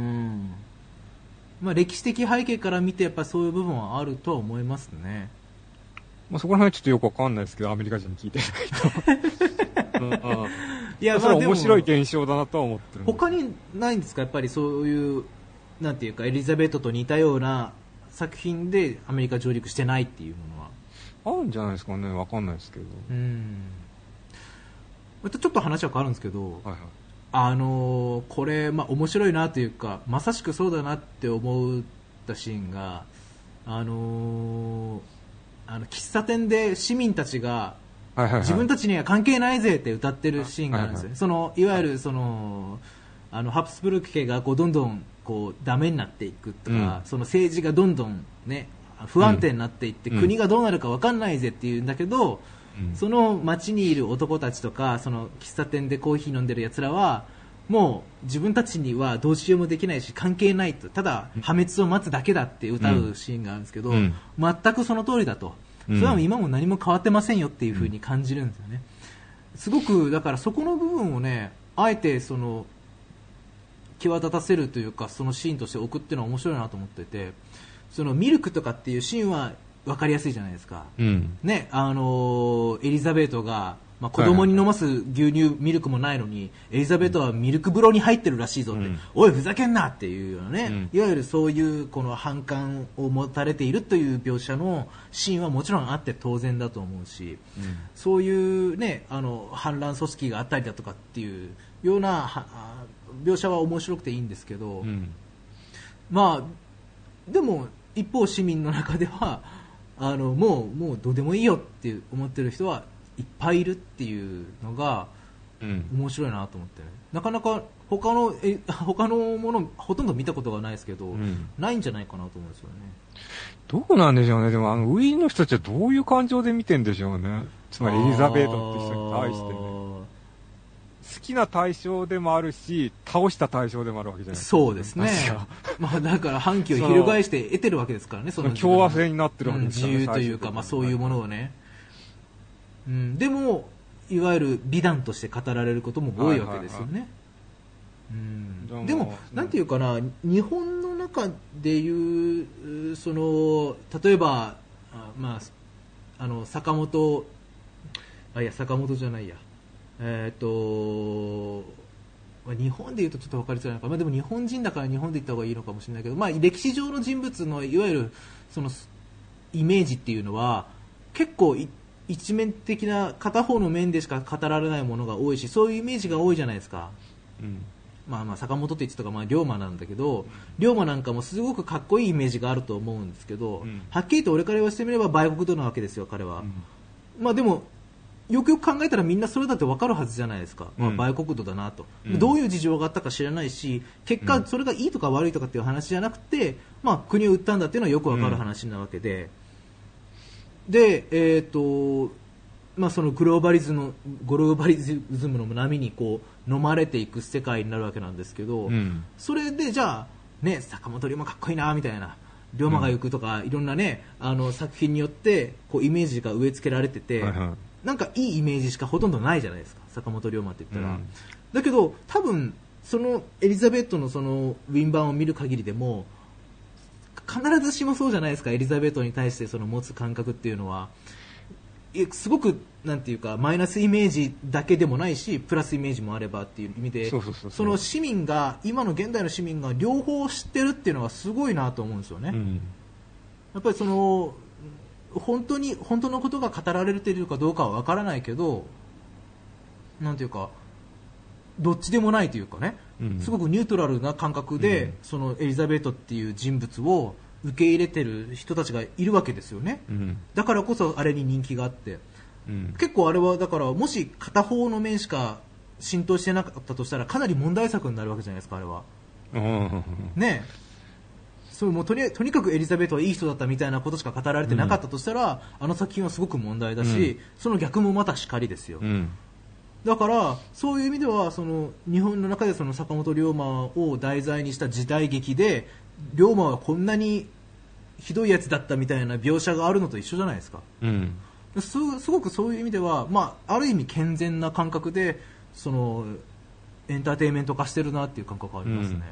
まあ歴史的背景から見てやっぱそういう部分はあるとは思いますね。 まあそこら辺はちょっとよくわかんないですけど、アメリカ人に聞いてないと。うん、いや、それは面白い現象だなとは思ってる。 他にないんですか、やっぱりそういうなんていうかエリザベートと似たような作品でアメリカ上陸してないっていうものは。 あるんじゃないですかね、わかんないですけど。 うん。またちょっと話は変わるんですけど、はいはい、あのー、これ、まあ、面白いなというか、まさしくそうだなって思ったシーンが、あのー、あの喫茶店で市民たちが、はいはいはい、自分たちには関係ないぜって歌ってるシーンがあるんですよ、はいはい、そのいわゆるそのあのハプスブルク家がこうどんどんこうダメになっていくとか、うん、その政治がどんどんね不安定になっていって、うん、国がどうなるか分かんないぜっていうんだけど、うん、その街にいる男たちとかその喫茶店でコーヒー飲んでるやつらはもう自分たちにはどうしようもできないし関係ないと、ただ破滅を待つだけだって歌うシーンがあるんですけど、うん、全くその通りだと、それは今も何も変わってませんよっていう風に感じるんですよね。すごくだからそこの部分をねあえてその際立たせるというかそのシーンとして置くっていうのは面白いなと思っていて、そのミルクとかっていうシーンは分かりやすいじゃないですか、うんね、あのエリザベートが、まあ、子供に飲ます牛乳、ミルクもないのにエリザベートはミルク風呂に入ってるらしいぞって、うん、おいふざけんなっていうようなね、うん、いわゆるそういうこの反感を持たれているという描写のシーンはもちろんあって当然だと思うし、うん、そういう、ね、あの反乱組織があったりだとかっていうような描写は面白くていいんですけど、うん、まあでも一方市民の中ではあのもうもうどうでもいいよって思ってる人はいっぱいいるっていうのが面白いなと思って、ね、なかなか他のえ他のものほとんど見たことがないですけど、うん、ないんじゃないかなと思うんですよね。 どうなんでしょうね。でもあのウィーンの人たちはどういう感情で見てんでしょうね。つまりエリザベートって人に対して、ね、好きな対象でもあるし倒した対象でもあるわけじゃないですか。 そうですねまあだから反旗を翻して得てるわけですからね。 その共和制になってるわけですからね、 自由というか、まあ、そういうものをね、うん、でもいわゆる美談として語られることも多いわけですよね、はいはいはい、うん、でもなんていうかな、日本の中でいうその例えばあ、まあ、あの坂本あいや坂本じゃないやえっ、ー、と日本で言うとちょっと分かりづらいのか、まあ、でも日本人だから日本で言った方がいいのかもしれないけど、まあ、歴史上の人物のいわゆるそのイメージっていうのは結構一面的な片方の面でしか語られないものが多いし、そういうイメージが多いじゃないですか、うん、まあ、まあ坂本って言ってたか、まあ、龍馬なんだけど、龍馬なんかもすごくかっこいいイメージがあると思うんですけど、うん、はっきりと俺から言わせてみれば売国奴なわけですよ彼は、うん、まあ、でもよくよく考えたらみんなそれだって分かるはずじゃないですか、うん、まあ、売国奴だなと、うん、どういう事情があったか知らないし、結果それがいいとか悪いとかっていう話じゃなくて、まあ、国を売ったんだっていうのはよく分かる話なわけで、うん、で、えーとまあ、そのグローバリズム、グローバリズムの波にこう飲まれていく世界になるわけなんですけど、うん、それでじゃあ、ね、坂本龍馬かっこいいなみたいな、龍馬が行くとか、うん、いろんな、ね、あの作品によってこうイメージが植え付けられてて、はいはい、なんかいいイメージしかほとんどないじゃないですか、坂本龍馬って言ったら、うん、だけど多分そのエリザベートのそのウィン版を見る限りでも必ずしもそうじゃないですか。エリザベートに対してその持つ感覚っていうのはすごくなんていうかマイナスイメージだけでもないしプラスイメージもあればっていう意味で、その市民が今の現代の市民が両方知ってるっていうのはすごいなと思うんですよね、うん、やっぱりその本当に本当のことが語られているかどうかは分からないけど、なんていうかどっちでもないというかね、うん、すごくニュートラルな感覚で、うん、そのエリザベートっていう人物を受け入れてる人たちがいるわけですよね、うん、だからこそあれに人気があって、うん、結構あれはだからもし片方の面しか浸透してなかったとしたらかなり問題作になるわけじゃないですかあれは、うん、ねえ、そうもうとに、とにかくエリザベートはいい人だったみたいなことしか語られてなかったとしたら、うん、あの作品はすごく問題だし、うん、その逆もまたしかりですよ、うん、だからそういう意味ではその日本の中でその坂本龍馬を題材にした時代劇で龍馬はこんなにひどいやつだったみたいな描写があるのと一緒じゃないですか、うん、す, すごくそういう意味では、まあ、ある意味健全な感覚でそのエンターテインメント化してるなっていう感覚がありますね、うん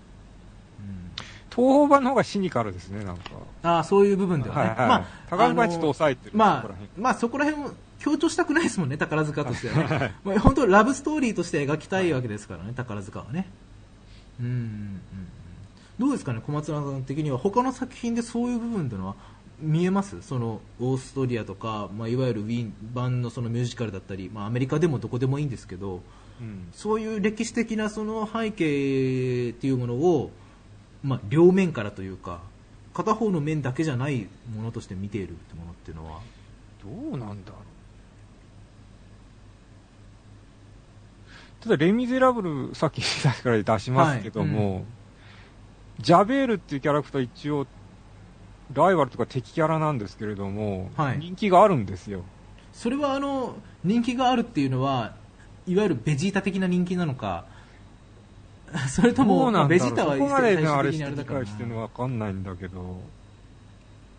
東宝版の方がシニカルですね、なんか。 ああ、そういう部分ではね。はいはい、まあ、 宝塚はちょっと抑えてる。 まあ、まあ、そこら辺を強調したくないですもんね、宝塚としてはね。まあ、本当ラブストーリーとして描きたいわけですからね、宝塚はね。うん、うん。どうですかね、小松菜さん的には他の作品でそういう部分というのは見えます？そのオーストリアとか、まあ、いわゆるウィーン版のそのミュージカルだったり、まあ、アメリカでもどこでもいいんですけど、うん、そういう歴史的なその背景っていうものをまあ、両面からというか片方の面だけじゃないものとして見ているってものっていうのはどうなんだろう。ただレ・ミゼラブルさっき最初から出しますけども、はいうん、ジャベールっていうキャラクター一応ライバルとか敵キャラなんですけれども、はい、人気があるんですよ。 それはあの人気があるっていうのはいわゆるベジータ的な人気なのかそれともまあ、ベジータはそこまであれして理解してるのは分かんないんだけどうん、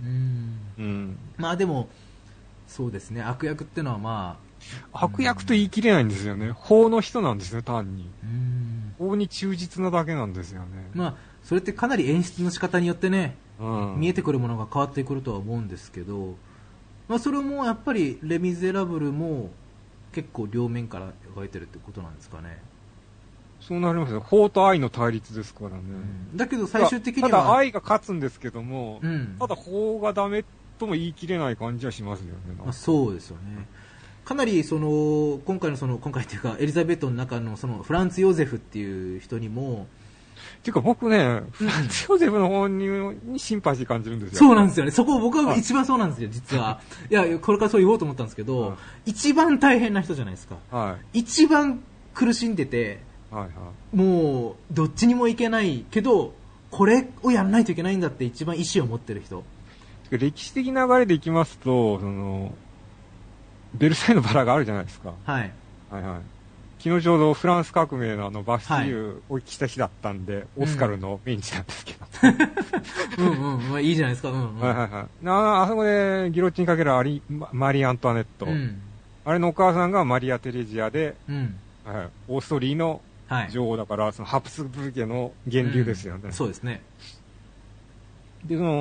うん、まあでもそうですね悪役ってのはまあ悪役と言い切れないんですよね。法の人なんですね単にうん法に忠実なだけなんですよね。 まあそれってかなり演出の仕方によってね、うん、見えてくるものが変わってくるとは思うんですけど、まあ、それもやっぱりレ・ミゼラブルも結構両面から描いてるってことなんですかね。 そうなりますよ。法と愛の対立ですからね、 うん、だけど最終的にはただ愛が勝つんですけども、うん、ただ法がダメとも言い切れない感じはしますよね。 まあ、そうですよね。かなりその今回のその今回というかエリザベートの中のそのフランツ・ヨゼフっていう人にもっていうか僕ねフランツ・ヨゼフの方にシンパシー感じるんですよ。 そうなんですよね。そこ僕は一番そうなんですよ実は。いやこれからそう言おうと思ったんですけど、はい、一番大変な人じゃないですか、はい、一番苦しんでてはいはい、もうどっちにもいけないけどこれをやらないといけないんだって一番意思を持ってる人。 歴史的な流れでいきますとそのベルサイユのバラがあるじゃないですか、はい、はいはい昨日ちょうどフランス革命のあのバスチーユを起きた日だったんで、はい、オスカルの命日なんですけど、 うん、うんうんまあいいじゃないですか、うんうん、はいはいはいああそこでギロチンかけるアリマリー・アントワネット、うん、あれのお母さんがマリア・テレジアで、うんはい、オーストリーの女王だから、はい、そのハプスブルク家の源流ですよね、 うん、そうですね。 でその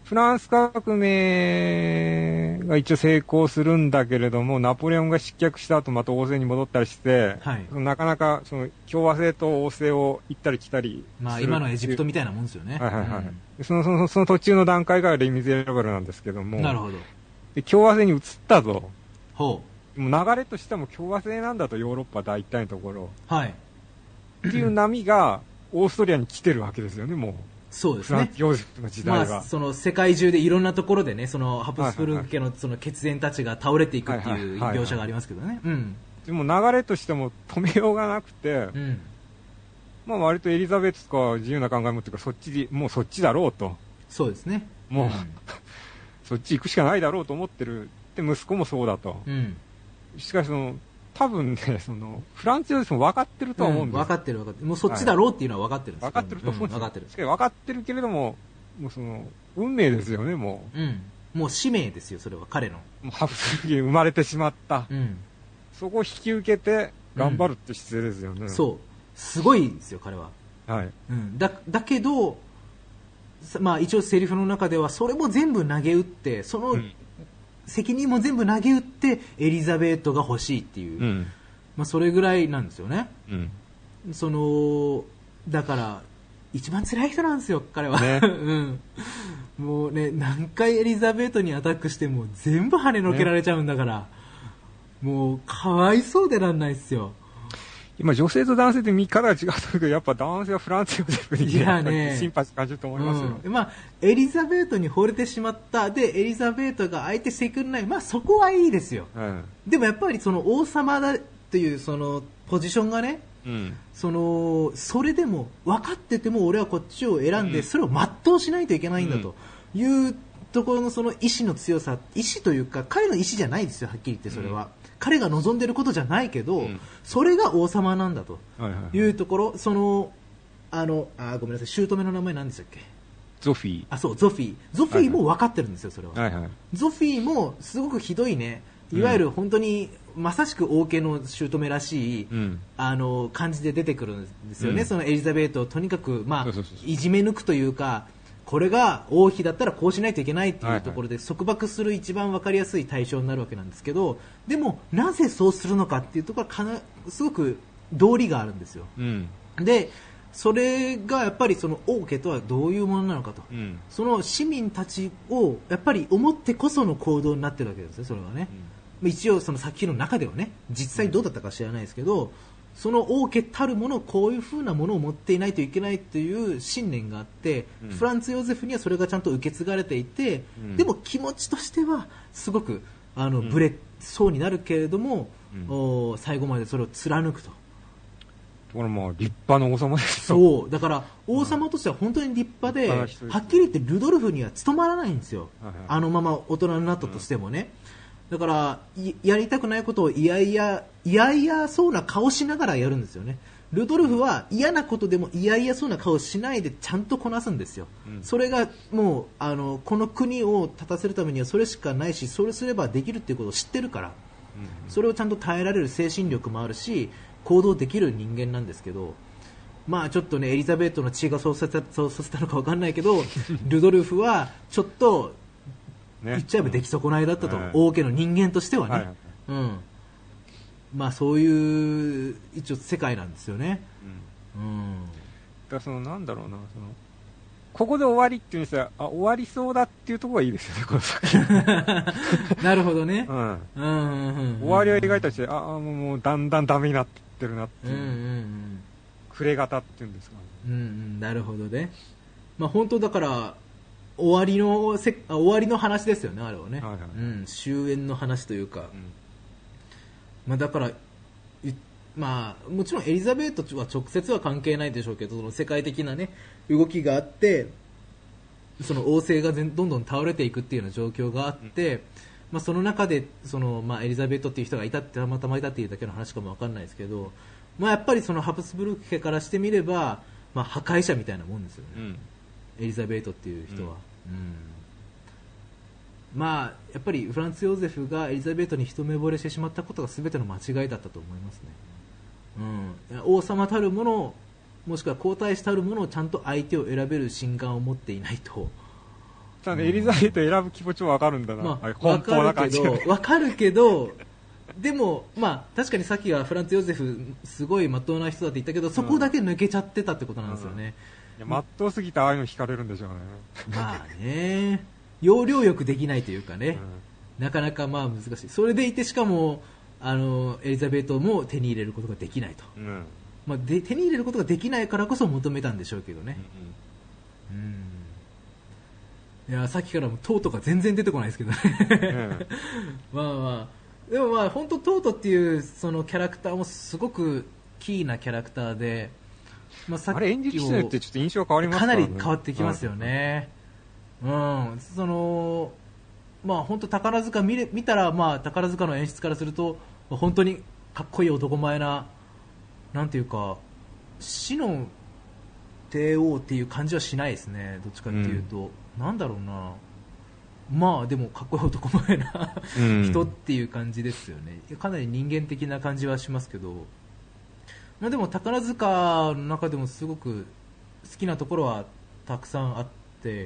フランス革命が一応成功するんだけれども、ナポレオンが失脚した後また王政に戻ったりして、はい、なかなかその共和制と王政を行ったり来たりする。 まあ今のエジプトみたいなもんですよね。 はいはいはい。うん、そのそのその途中の段階がレ・ミゼラブルなんですけども。 なるほど。 で共和制に移ったぞ。 ほう。もう流れとしても共和制なんだと、ヨーロッパ大体のところ。 はい。 っていう波がオーストリアに来てるわけですよね、もう。 そうですね。フランツ・ヨーゼフの時代は。 まあ、その世界中でいろんなところでね、そのハプスブルク家のその血縁たちが倒れていくっていう描写がありますけどね。うん。 でも流れとしても止めようがなくて、うん、まあ割とエリザベートとか自由な考え持ってるから、そっちで、もうそっちだろうと。 そうですね。 もう、うん、そっち行くしかないだろうと思ってる。で、息子もそうだと。うん。しかしその、多分ね、その、フランツ・ヨーゼフも分かってるとは思うんです、うん、 分かってる分かってる。もうそっちだろうっていうのは分かってるんです、 はい、分かってると思うんです、 うん、分かってる。 しかし分かってるけれども、もうその、運命ですよね、もう。うん。もう使命ですよ、それは、彼の。 もうハプスブルク家生まれてしまった。うん。そこを引き受けて、頑張るって姿勢ですよね、うん。 そう。すごいですよ、彼は。 はい。 うん。だ、だけど、まあ一応セリフの中では、それも全部投げ打って、その、責任も全部投げ打って、エリザベートが欲しいっていう。うん。まあ、それぐらいなんですよね、うん、そのだから一番辛い人なんですよ彼は、ねうん、もうね何回エリザベートにアタックしても全部跳ねのけられちゃうんだから、ね、もうかわいそうでなんないですよ。 今女性と男性で見方が違うというけど、やっぱ男性はフランツ・ヨーゼフにシンパシー感じると思いますよ、 うんまあ、エリザベートに惚れてしまったでエリザベートが相手してくれない、まあ、そこはいいですよ、うん、でもやっぱりその王様だというそのポジションがね、うん、そのそれでも分かってても俺はこっちを選んで、うん、それを全うしないといけないんだというところのその意志の強さ、意志というか彼の意志じゃないですよ、はっきり言ってそれは、うん、彼が望んでることじゃないけど、うん、それが王様なんだというところ、そのあのあごめんなさい、姑の名前何でしたっけ？ ゾフィー。 あ、そうゾフィー。ゾフィーも分かってるんですよ、それは。 はいはい、 ゾフィーもすごくひどいね。いわゆる本当にまさしく王家の姑らしい、うん、あの感じで出てくるんですよね、うん、そのエリザベートをとにかく、まあ、そうそうそうそういじめ抜くというか、これが王妃だったらこうしないといけないというところで束縛する一番分かりやすい対象になるわけなんですけど、でもなぜそうするのかっていうところはかなすごく道理があるんですよ、うん、でそれがやっぱりその王家とはどういうものなのかと、うん、その市民たちをやっぱり思ってこその行動になってるわけですね、それはね、うん、一応その作品の中ではね実際どうだったか知らないですけど、その王家たるもの、こういう風なものを持っていないといけないという信念があって、うん、フランツ・ヨーゼフにはそれがちゃんと受け継がれていて、うん、でも気持ちとしてはすごくあの、うん、ブレそうになるけれども、うん、最後までそれを貫くと。 これもう立派な王様ですそうだから王様としては本当に立派で、うん、はっきり言ってルドルフには務まらないんですよ、はいはい、あのまま大人になったとしてもね、うん、だからやりたくないことをいやいやいやいやそうな顔しながらやるんですよね。ルドルフは嫌なことでもいやいやそうな顔しないでちゃんとこなすんですよ、うん、それがもうあのこの国を立たせるためにはそれしかないし、それすればできるっていうことを知ってるから、うん、それをちゃんと耐えられる精神力もあるし行動できる人間なんですけど、まあちょっとねエリザベートの血がそうさせた、そうさせたのか分かんないけどルドルフはちょっと言っちゃえば出来損ないだったと、ね、王家の人間としてはね、はいはい、うん、まあそういう一応世界なんですよね、うんうん、 だからそのなんだろうな、そのここで終わりっていうんですが、あ終わりそうだっていうところがいいですよね、この作品なるほどね、 うんうんうんうん、終わりを描いたりして、ああもうだんだんダメになってるなっていう、うんうんうん、暮れ方っていうんですか、ね、 うんうん、なるほどね、まあ、本当だから終わりのせあ終わりの話ですよね、あれはね、はいはい、うん、終焉の話というか、うん、まあ、だからまあ、もちろんエリザベートは直接は関係ないでしょうけど、その世界的な、ね、動きがあってその王政がどんどん倒れていくっていうような状況があって、うん、まあ、その中でその、まあ、エリザベートっていう人がいたってたまたまいたっていうだけの話かも分かんないですけど、まあ、やっぱりそのハプスブルク家からしてみれば、まあ、破壊者みたいなもんですよね、うん、エリザベートっていう人は、うんうん、まあ、やっぱりフランツ・ヨーゼフがエリザベートに一目惚れしてしまったことが全ての間違いだったと思いますね、うん、王様たるものもしくは皇太子たるものをちゃんと相手を選べる心眼を持っていないと、 ただエリザベート選ぶ気持ちもわかるんだな、 まあ、 奔放な感じがわかるけどでも、まあ、確かにさっきはフランツ・ヨゼフすごい真っ当な人だって言ったけどそこだけ抜けちゃってたってことなんですよね、 うんうん、いや真っ当すぎてああいうの惹かれるんでしょうね。 まあね、要領よくできないというかね、うん、なかなかまあ難しい。それでいてしかもあのエリザベートも手に入れることができないと、うんまあ、で手に入れることができないからこそ求めたんでしょうけどね、うんうん、いやさっきからもトートが全然出てこないですけどね、うん、まあまあでもまあ本当トートっていうそのキャラクターもすごくキーなキャラクターで、まあ、さっきあれ演じる人によってちょっと印象変わりますからね、 ね、 かなり変わってきますよね、うん、うん、そのまあ本当宝塚 見, れ見たら、まあ、宝塚の演出からすると本当にかっこいい男前ななんていうか死の帝王っていう感じはしないですね、どっちかっていうと、うん、なんだろうな、まあでもかっこいい男前な人っていう感じですよね、かなり人間的な感じはしますけど、まあ、でも宝塚の中でもすごく好きなところはたくさんあって、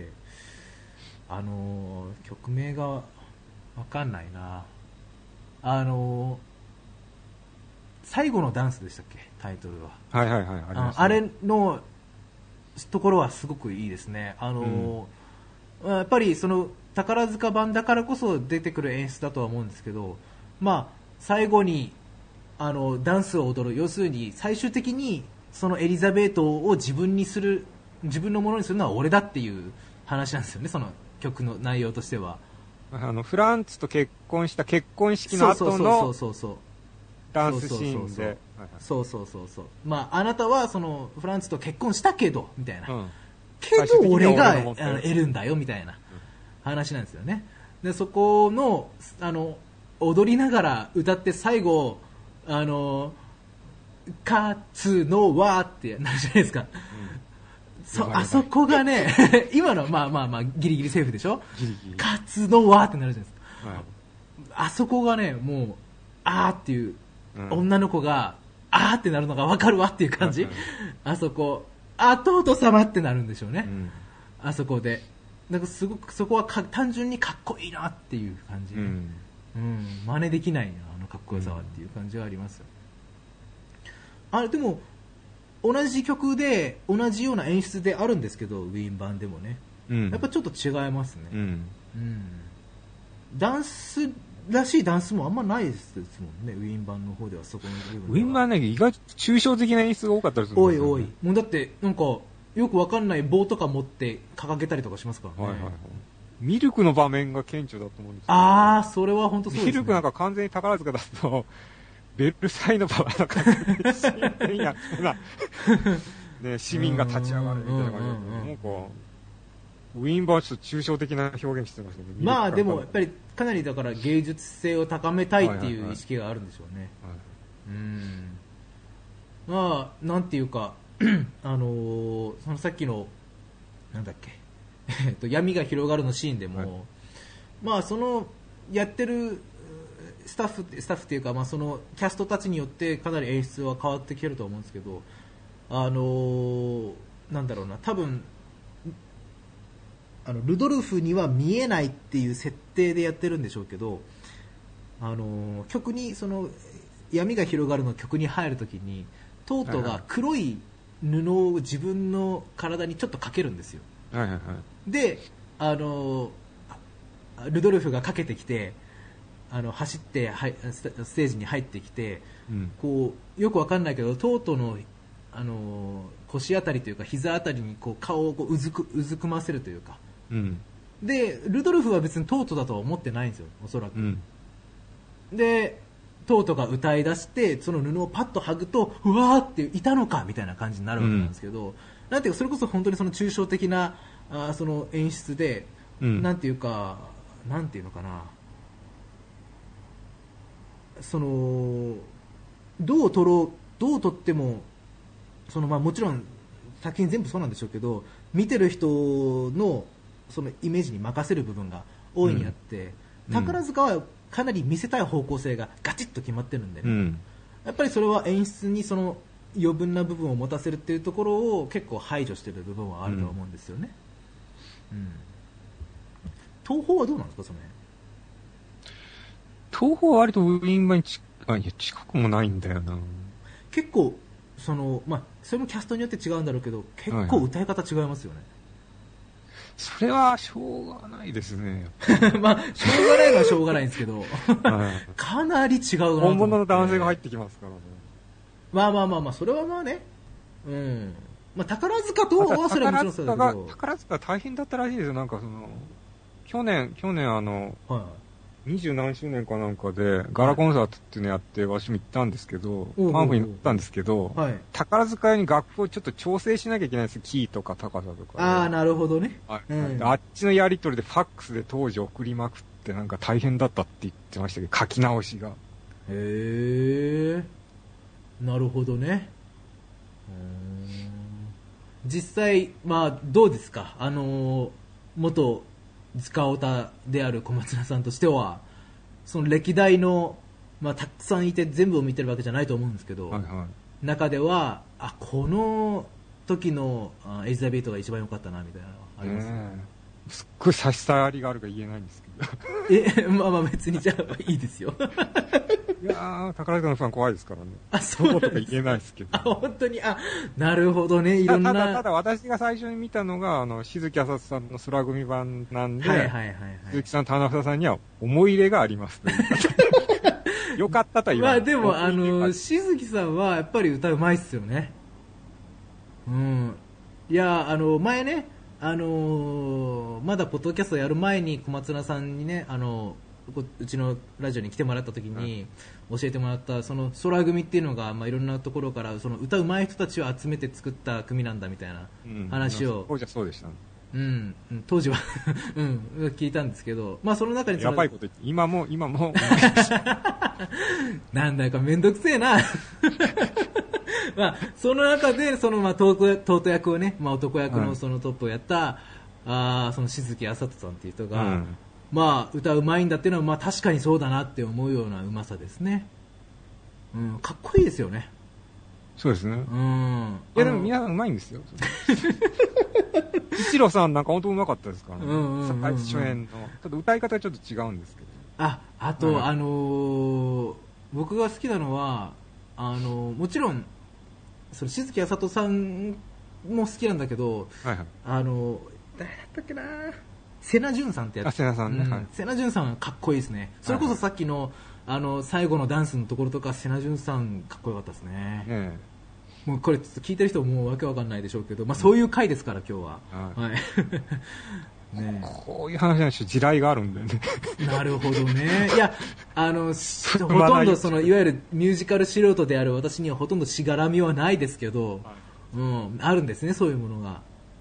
あのー、曲名がわかんないな、あのー、最後のダンスでしたっけ、タイトルは。 はいはいはい、ありますね。 あれのところはすごくいいですね。あのーうん、やっぱりその宝塚版だからこそ出てくる演出だとは思うんですけど、まあ最後にあのダンスを踊る、要するに最終的にそのエリザベートを自分にする、自分のものにするのは俺だっていう話なんですよね、その曲の内容としては。 あのフランツと結婚した結婚式の後のダンスシーンで、 そうそうそうそう、まああなたはそのフランツと結婚したけどみたいな、うん、けど俺があの得るんだよみたいな話なんですよね。でそこのあの踊りながら歌って最後あの勝つのはってなるじゃないですか、うん、そあそこがね今のまあまあまあギリギリセーフでしょ、ギリギリ勝つのはってなるじゃないですか、はい、あそこがねもうあーっていう、うん、女の子があーってなるのが分かるわっていう感じ、うん、あそこあ弟様ってなるんでしょうね、うん、あそこでなんかすごくそこはか単純にかっこいいなっていう感じ、うんうん、真似できないなあのかっこよさはっていう感じはありますよ、うん、あれでも同じ曲で同じような演出であるんですけどウィーン版でもね、うん、やっぱちょっと違いますね、うんうん、ダンスらしいダンスもあんまないですもんね、ウィーン版の方では。そこの部分ウィーン版ね意外と抽象的な演出が多かったりするんですよね。 多い多い、もうだってなんかよくわかんない棒とか持って掲げたりとかしますからね、はいはいはい、 ミルクの場面が顕著だと思うんですよ、ね、 ああそれは本当そうですね。 ミルクなんか完全に宝塚だとベルサイの場はなんか真剣やなね、市民が立ち上がるみたいな感じで、なんかウィーン版はちょっと抽象的な表現してましたね。 まあでもやっぱりかなりだから芸術性を高めたいっていう意識があるんでしょうね、はいはいはい、うんまあなんていうかあのー、そのさっきのなんだっけ闇が広がるのシーンでも、はい、まあそのやってるスタッフスタッフっていうか、まあ、そのキャストたちによってかなり演出は変わってきてると思うんですけど、あのー、なんだろうな、多分あのルドルフには見えないっていう設定でやってるんでしょうけど、あのー、曲にその闇が広がるの曲に入るときにトートが黒い布を自分の体にちょっとかけるんですよ、はいはいはい、で、あのー、ルドルフがかけてきてあの走ってはいステージに入ってきて、うん、こうよくわかんないけどトートの、あのー、腰あたりというか膝あたりにこう顔をこううずく、うずくませるというか、うん、でルドルフは別にトートだとは思ってないんですよおそらく、うん、でトートが歌い出してその布をパッと剥ぐとうわーっていたのかみたいな感じになるわけなんですけど、うん、なんていうかそれこそ本当にその抽象的なあその演出で、うん、なんていうかなんていうのかな、そのどう撮ろうどう撮ってもその、まあ、もちろん作品全部そうなんでしょうけど見てる人のそのイメージに任せる部分が大いにあって、うん、宝塚はかなり見せたい方向性がガチッと決まってるんでね、うん、やっぱりそれは演出にその余分な部分を持たせるっていうところを結構排除してる部分はあると思うんですよね、うんうん、 東宝はどうなんですか、その辺。東宝は割とウィンバにちあいや近くもないんだよな。 結構その、まあ、それもキャストによって違うんだろうけど、結構歌い方違いますよね。はいはい、 それはしょうがないですね。 まあ、しょうがないのはしょうがないんですけど、はい、かなり違うなと思って。 本物の男性が入ってきますからね。 まあまあまあまあ、それはまあね。うん。まあ、宝塚とはそれはもちろんそうだけど。 宝塚大変だったらしいですよ。なんかその、去年、去年あの、はいはい、にじゅう何周年かなんかで、ガラコンサートっていうのやって、私も行ったんですけど、パンフに行ったんですけど、はい、宝塚用に楽譜をちょっと調整しなきゃいけないんですよ。キーとか高さとか。 ああ、なるほどね。 はい、うん、あっちのやりとりでファックスで当時送りまくって、なんか大変だったって言ってましたけど、書き直しが。 へー。なるほどね。実際、まあ、どうですか、あの元塚オタである小松菜さんとしては、その歴代の、まあ、たくさんいて全部を見てるわけじゃないと思うんですけど、はいはい、中ではあこの時のエリザベートが一番良かったなみたいなのあります、ね、 すっごい差し障りがあるか言えないんですけどえまあまあ別にじゃあいいですよいやー、宝塚のファン怖いですからね。 あ、そうとか言えないですけど。 あ、本当に、あ、なるほどね、いろんな。 ただ、ただ私が最初に見たのが、あの、静木あさつさんの空組版なんで、はいはいはいはい、鈴木さん、田中さんには思い入れがあります、ね。よかったとは言わない。 まあでも、あの、静木さんはやっぱり歌うまいっすよね。うん。いや、あの、前ね、あのー、まだポッドキャストやる前に小松菜さんにね、あの、うちのラジオに来てもらった時に教えてもらったその空組っていうのが、まあ、いろんなところからその歌うまい人たちを集めて作った組なんだみたいな話を、 うん、当時はそうでしたね、 うん、当時は、うん、聞いたんですけど、まあ、その中にそのやばいこと言って今も今もなんだかめんどくせえなまあ、その中でその、まあ、トート役をね、まあ、男役のそのトップをやった、はい、あその静木あさとさんっていう人が、うんまあ、歌うまいんだっていうのは、まあ、確かにそうだなって思うようなうまさですね、うん、かっこいいですよね。 そうですね、 うん、 いやでも皆さんうまいんですよ一郎さんなんか本当うまかったですからね、うんうんうんうん、初演のただ歌い方はちょっと違うんですけど、 ああと、はい、あのー、僕が好きなのはあのー、もちろんその静木あさとさんも好きなんだけど、はいはい、あのー、誰だったっけな瀬名潤さんってやつ、 瀬名さんね、うんはい、 瀬名潤さんはかっこいいですね。それこそさっきの、あの最後のダンスのところとか瀬名潤さんかっこよかったですね、ねもうこれちょっと聞いてる人もうわけわかんないでしょうけど、まあ、そういう回ですから今日は、はいはいね、こういう話なんでしょ、地雷があるんだよねなるほどね。いやあのほとんどそのいわゆるミュージカル素人である私にはほとんどしがらみはないですけど、はいうん、あるんですねそういうものが。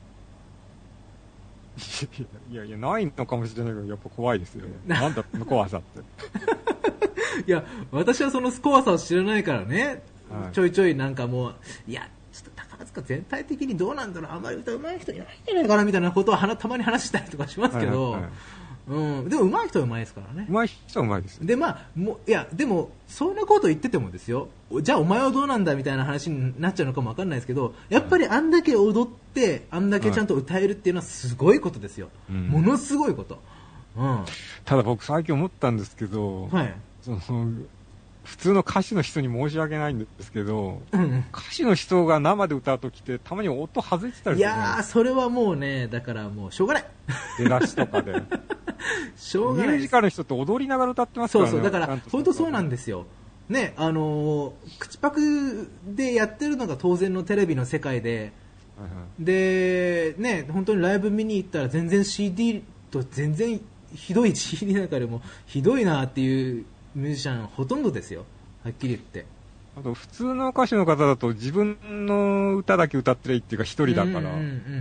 いやいやないのかもしれないけどやっぱ怖いですよね。なんだこの怖さっていや私はその怖さを知らないからね、はい、ちょいちょいなんかもういやちょっと宝塚全体的にどうなんだろうあんまり歌うまい人いないんじゃないかなみたいなことをたまに話したりとかしますけど、はいはいはいうん、でも上手い人は上手いですからね。 上手い人は上手いですよ。 でまあもいやでもそんなこと言っててもですよ。じゃあお前はどうなんだみたいな話になっちゃうのかもわかんないですけど、やっぱりあんだけ踊ってあんだけちゃんと歌えるっていうのはすごいことですよ。はい、ものすごいこと。うん。 ただ僕最近思ったんですけど、はい、その普通の歌手の人に申し訳ないんですけど、うん、歌手の人が生で歌うときってたまに音外れてたりする、ね、 いやーそれはもうねだからもうしょうがない出だしとかでしょうがない。 ミュージカルの人って踊りながら歌ってますからね。 そうそうだから本当そうなんですよね。あのー、口パクでやってるのが当然のテレビの世界で、はいはい、でね本当にライブ見に行ったら全然 シーディー と全然ひどい シーディー なんかでもひどいなっていうミュージシャンほとんどですよはっきり言って。 あと普通の歌手の方だと自分の歌だけ歌ってりゃいいっていうか一人だから、うんうんうん、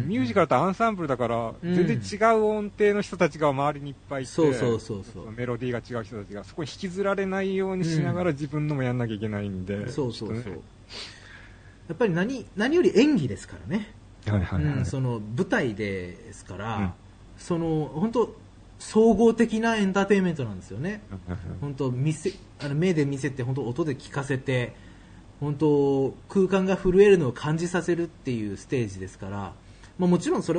ミュージカルとアンサンブルだから、うん、全然違う音程の人たちが周りにいっぱいいて、 そうそうそうそうメロディーが違う人たちがそこに引きずられないようにしながら自分のもやんなきゃいけないんで、うん、 そうそうそう、ね、やっぱり 何, 何より演技ですからね、はいはいはいうん、その舞台ですから、うん、その本当総合的なエンターテインメントなんですよね。本当見せあの目で見せて本当音で聞かせて本当空間が震えるのを感じさせるっていうステージですから、まあ、もちろんそれは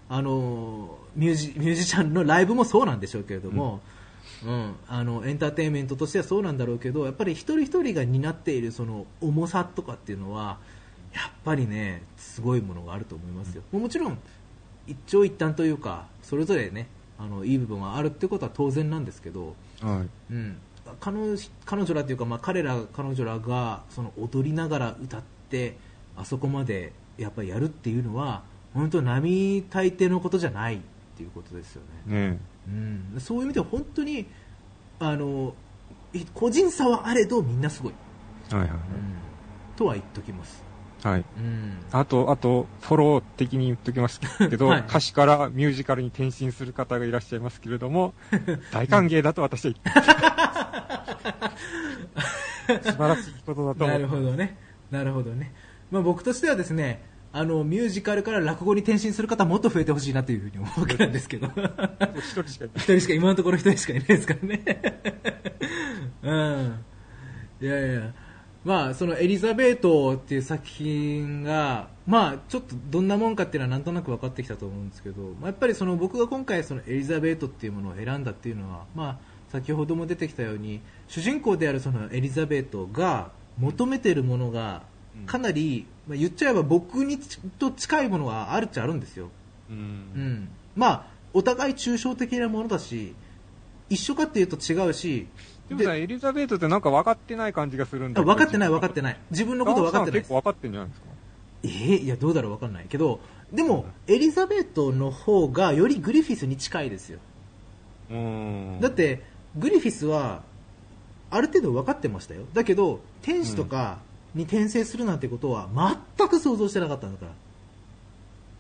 あのミュージ、ミュージシャンのライブもそうなんでしょうけれども、うんうん、あのエンターテインメントとしてはそうなんだろうけど、やっぱり一人一人が担っているその重さとかっていうのはやっぱりねすごいものがあると思いますよ。も, もちろん一長一短というかそれぞれねあのいい部分があるってことは当然なんですけど、はいうん、彼女、彼女らというか、まあ、彼ら彼女らがその踊りながら歌ってあそこまでやっぱりやるっていうのは本当並大抵のことじゃないっていうことですよね。ねうん、そういう意味では本当にあの個人差はあれどみんなすごい、はいはいはいうん、とは言っときます。 はいうん、あとあとフォロー的に言っときますけど、はい、歌手からミュージカルに転身する方がいらっしゃいますけれども大歓迎だと私は言って素晴らしいことだと思う。 なるほどねなるほどね、まあ、僕としてはですねあのミュージカルから落語に転身する方もっと増えてほしいなというふうに思うわけなんですけど一人しかいない一人しか今のところ一人しかいないですからねうんいやいやまあそのエリザベートっていう作品がまあちょっとどんなもんかっていうのはなんとなく分かってきたと思うんですけど、まあ、やっぱりその僕が今回そのエリザベートっていうものを選んだっていうのはまあ先ほども出てきたように主人公であるそのエリザベートが求めているものがかなり、まあ、言っちゃえば僕にと近いものがあるっちゃあるんですよ、うんうん、まあお互い抽象的なものだし一緒かっていうと違うしでもさエリザベートってなんか分かってない感じがするんだけど分かってない分かってない自分のこと分かってない結構分かってんじゃないですか。 えー、いやどうだろう分かんないけどでも、うん、エリザベートの方がよりグリフィスに近いですよ。うんだってグリフィスはある程度分かってましたよ。だけど天使とかに転生するなんてことは全く想像してなかったんだから、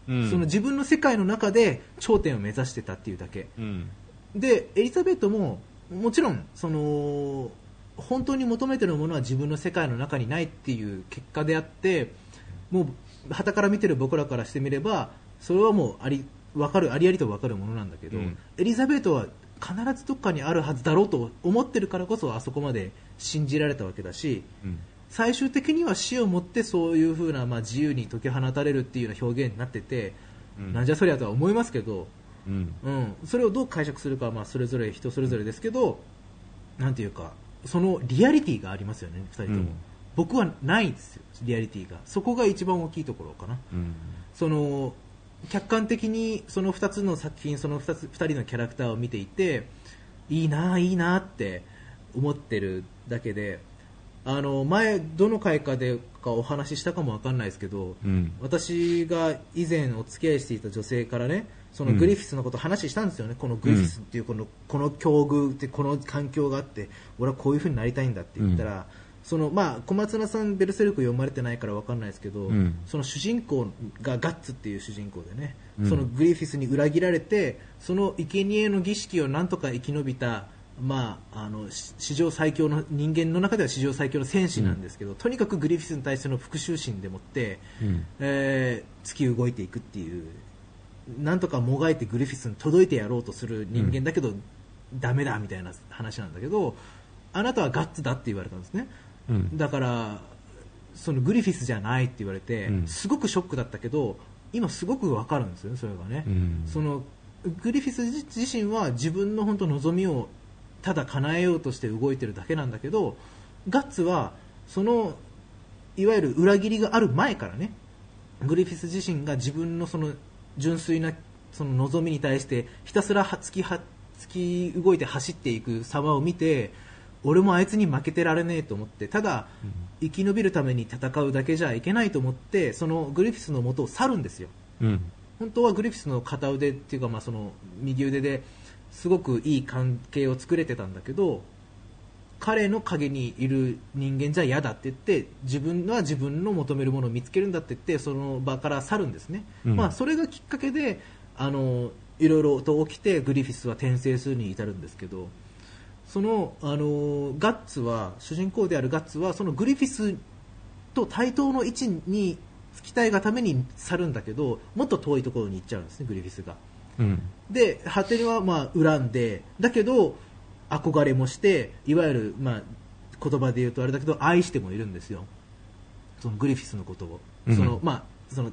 うん、その自分の世界の中で頂点を目指してたっていうだけ、うん、でエリザベートももちろんその本当に求めているものは自分の世界の中にないっていう結果であってもう傍から見てる僕らからしてみればそれはもうあり分かるありありと分かるものなんだけど、うん、エリザベートは必ずどっかにあるはずだろうと思ってるからこそあそこまで信じられたわけだし、うん、最終的には死をもってそういう風な、まあ、自由に解き放たれるっていうような表現になってて、うん、なんじゃそりゃとは思いますけど、うんうん、それをどう解釈するかはまあそれぞれ人それぞれですけどなんていうかそのリアリティがありますよねふたりとも、うん、僕はないんですよリアリティが。そこが一番大きいところかな、うん、その客観的にそのふたつの作品そのふたつふたりのキャラクターを見ていていいないいなって思ってるだけであの前どの回かでかお話ししたかも分かんないですけど、うん、私が以前お付き合いしていた女性からねそのグリフィスのことを話したんですよね、うん、このグリフィスっていうこの、この境遇ってこの環境があって俺はこういう風になりたいんだって言ったら、うん、そのまあ小松菜さんベルセルク読まれてないから分かんないですけど、うん、その主人公がガッツっていう主人公でね、うん、そのグリフィスに裏切られてその生贄の儀式をなんとか生き延びたまあ、あの史上最強の人間の中では史上最強の戦士なんですけど、うん、とにかくグリフィスに対しての復讐心でもって、うんえー、突き動いていくっていうなんとかもがいてグリフィスに届いてやろうとする人間だけど、うん、ダメだみたいな話なんだけどあなたはガッツだって言われたんですね、うん、だからそのグリフィスじゃないって言われて、うん、すごくショックだったけど今すごく分かるんですよねそれがね、うん、そのグリフィス自身は自分の本当望みをただ叶えようとして動いてるだけなんだけどガッツはそのいわゆる裏切りがある前からねグリフィス自身が自分のその純粋なその望みに対してひたすら突きは突き動いて走っていく様を見て俺もあいつに負けてられねえと思ってただ生き延びるために戦うだけじゃいけないと思ってそのグリフィスの元を去るんですよ、うん、本当はグリフィスの片腕っていうかまあその右腕ですごくいい関係を作れてたんだけど彼の陰にいる人間じゃ嫌だって言って自分は自分の求めるものを見つけるんだって言ってその場から去るんですね、うんまあ、それがきっかけであのいろいろと起きてグリフィスは転生するに至るんですけどそのあのガッツは主人公であるガッツはそのグリフィスと対等の位置につきたいがために去るんだけどもっと遠いところに行っちゃうんですねグリフィスがうん、で果てにはまあ恨んでだけど憧れもしていわゆるまあ言葉で言うとあれだけど愛してもいるんですよそのグリフィスのことを、うん、そのまあその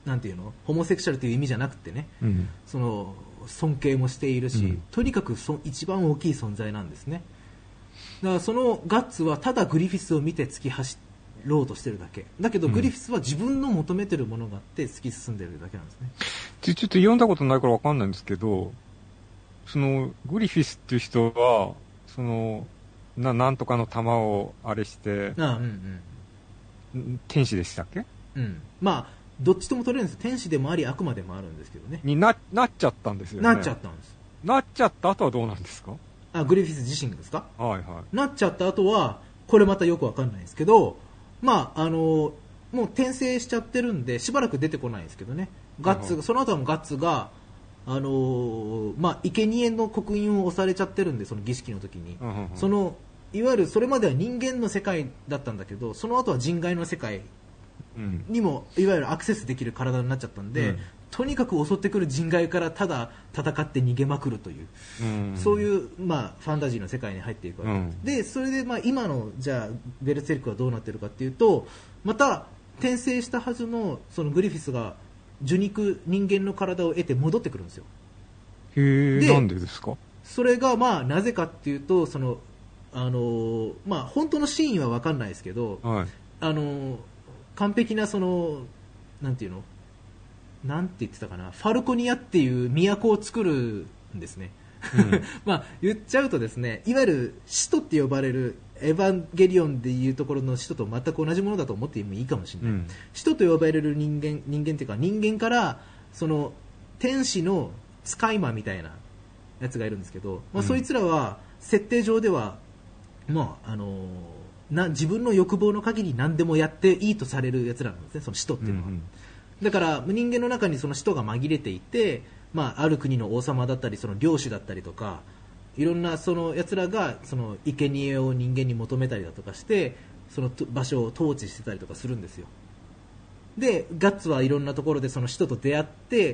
なんていうの、ホモセクシャルという意味じゃなくてね、 うん、 その尊敬もしているし、 うん、 とにかくそ一番大きい存在なんですね。だからそのガッツはただグリフィスを見て突き走ろうとしてるだけだけど、グリフィスは自分の求めてるものがあって突き進んでるだけなんですね。 ちょっと読んだことないから分かんないんですけど、そのグリフィスっていう人はその な, なんとかの玉をあれしてああ、うんうん、天使でしたっけ？ うん、まあどっちとも取れるんです。天使でもあり悪魔でもあるんですけどね。 に な, なっちゃったんですよね。 なっちゃったんです。 なっちゃった後はどうなんですか？ あ、グリフィス自身ですか？ はいはい。 なっちゃった後はこれまたよくわかんないですけど、まああのもう転生しちゃってるんでしばらく出てこないんですけどね。ガッツ、うん、その後はもうガッツがあのー、まあ生贄の刻印を押されちゃってるんで、その儀式の時に、 うんうんうん、 そのいわゆるそれまでは人間の世界だったんだけど、その後は人外の世界にもいわゆるアクセスできる体になっちゃったんで、うん、とにかく襲ってくる人外からただ戦って逃げまくるという、うん、そういう、まあ、ファンタジーの世界に入っていくわけです、うん、でそれで、まあ、今のじゃあベルセルクはどうなってるかっていうと、また転生したはず の, そのグリフィスが受肉人間の体を得て戻ってくるんですよ。 へえ、なんでですか？ それがまあなぜかっていうと、そのあのー、まあ本当の真意は分かんないですけど、 はい、 あのー、完璧なそのなんていうのなんて言ってたかな、ファルコニアっていう都を作るんですね、うん、まあ言っちゃうとですね、いわゆる使徒って呼ばれるエヴァンゲリオンでいうところの使徒と全く同じものだと思ってもいいかもしれない、うん、使徒と呼ばれる人間人間っていうか人間からその天使の使い魔みたいなやつがいるんですけど、まあ、そいつらは設定上では、まああのー、な自分の欲望の限り何でもやっていいとされるやつらなんですね、その使徒っていうのは、うんうん、だから人間の中にその使徒が紛れていて、まあ、ある国の王様だったりその領主だったりとかいろんなそのやつらがその生贄を人間に求めたりだとかしてその場所を統治してたりとかするんですよ。でガッツはいろんなところでその使徒と出会って、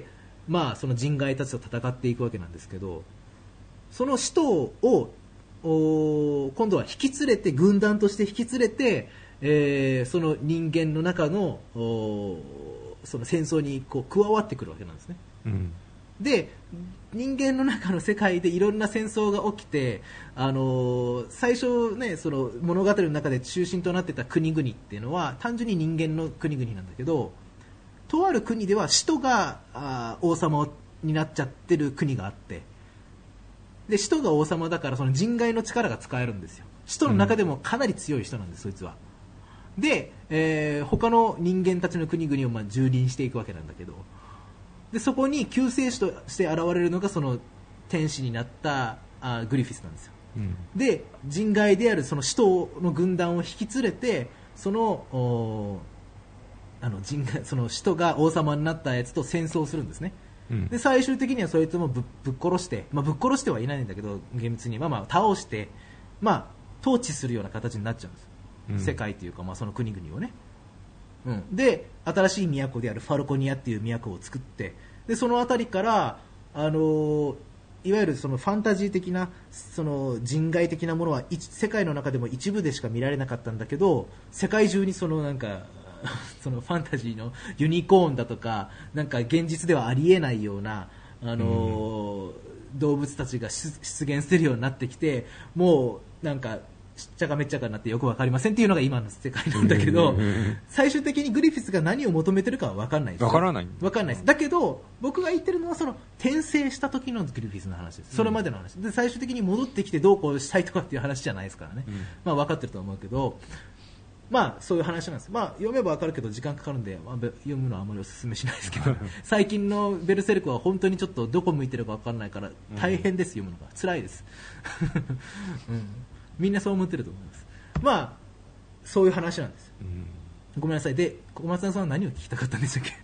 まあ、その人外たちと戦っていくわけなんですけど、その使徒を今度は引き連れて軍団として引き連れて、えー、その人間の中のその戦争にこう加わってくるわけなんですね、 うん、 で人間の中の世界でいろんな戦争が起きて、あのー、最初、ね、その物語の中で中心となっていた国々っていうのは単純に人間の国々なんだけど、とある国では使徒があ王様になっちゃってる国があって、で使徒が王様だからその人外の力が使えるんですよ。使徒の中でもかなり強い人なんです、そいつは。で、えー、他の人間たちの国々をまあ蹂躙していくわけなんだけど、でそこに救世主として現れるのがその天使になったあグリフィスなんですよ、 うん、 で人外であるその使徒の軍団を引き連れてそのあの人外その使徒が王様になったやつと戦争するんですね、うん、で最終的にはそいつも ぶ, ぶっ殺して、まあ、ぶっ殺してはいないんだけど厳密にはまあ倒して、まあ、統治するような形になっちゃうんです、うん、世界というか、まあ、その国々をね、うん、で新しい都であるファルコニアっていう都を作って、でそのあたりから、あのー、いわゆるそのファンタジー的なその人外的なものは世界の中でも一部でしか見られなかったんだけど、世界中にそのなんかそのファンタジーのユニコーンだとかなんか現実ではありえないような、あのーうん、動物たちが出現するようになってきて、もうなんかしっちゃかめっちゃかになってよく分かりませんっていうのが今の世界なんだけど、うんうんうん、最終的にグリフィスが何を求めてるかは分かんないです。 分からない分かんないです。だけど僕が言ってるのはその転生した時のグリフィスの話です。それまでの話で、最終的に戻ってきてどうこうしたいとかっていう話じゃないですからね、うん、まあ分かってると思うけど、まあそういう話なんです。まあ読めば分かるけど時間かかるんで、まあ、読むのはあまりお勧めしないですけど最近のベルセルクは本当にちょっとどこ向いてるか分からないから大変です、うん、読むのが辛いです、うん、みんなそう思ってると思います。まあそういう話なんです、うん、ごめんなさい。で小松菜さんは何を聞きたかったんでしたっけ？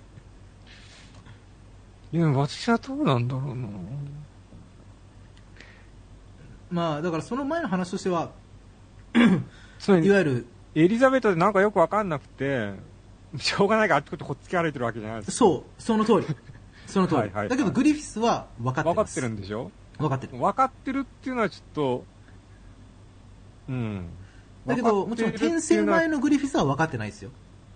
いや私はどうなんだろうな。 まあだからその前の話としてはいわゆるエリザベートでなんかよく分かんなくてしょうがないからあっちこっちこっつき歩いてるわけじゃないですか。 そうその通りその通りはいはい、はい、だけどグリフィスは分かってます。 分かってるんでしょ。 分かってる分かってるっていうのはちょっとうんだけどもちろん転生前のグリフィスは分かってないですよ。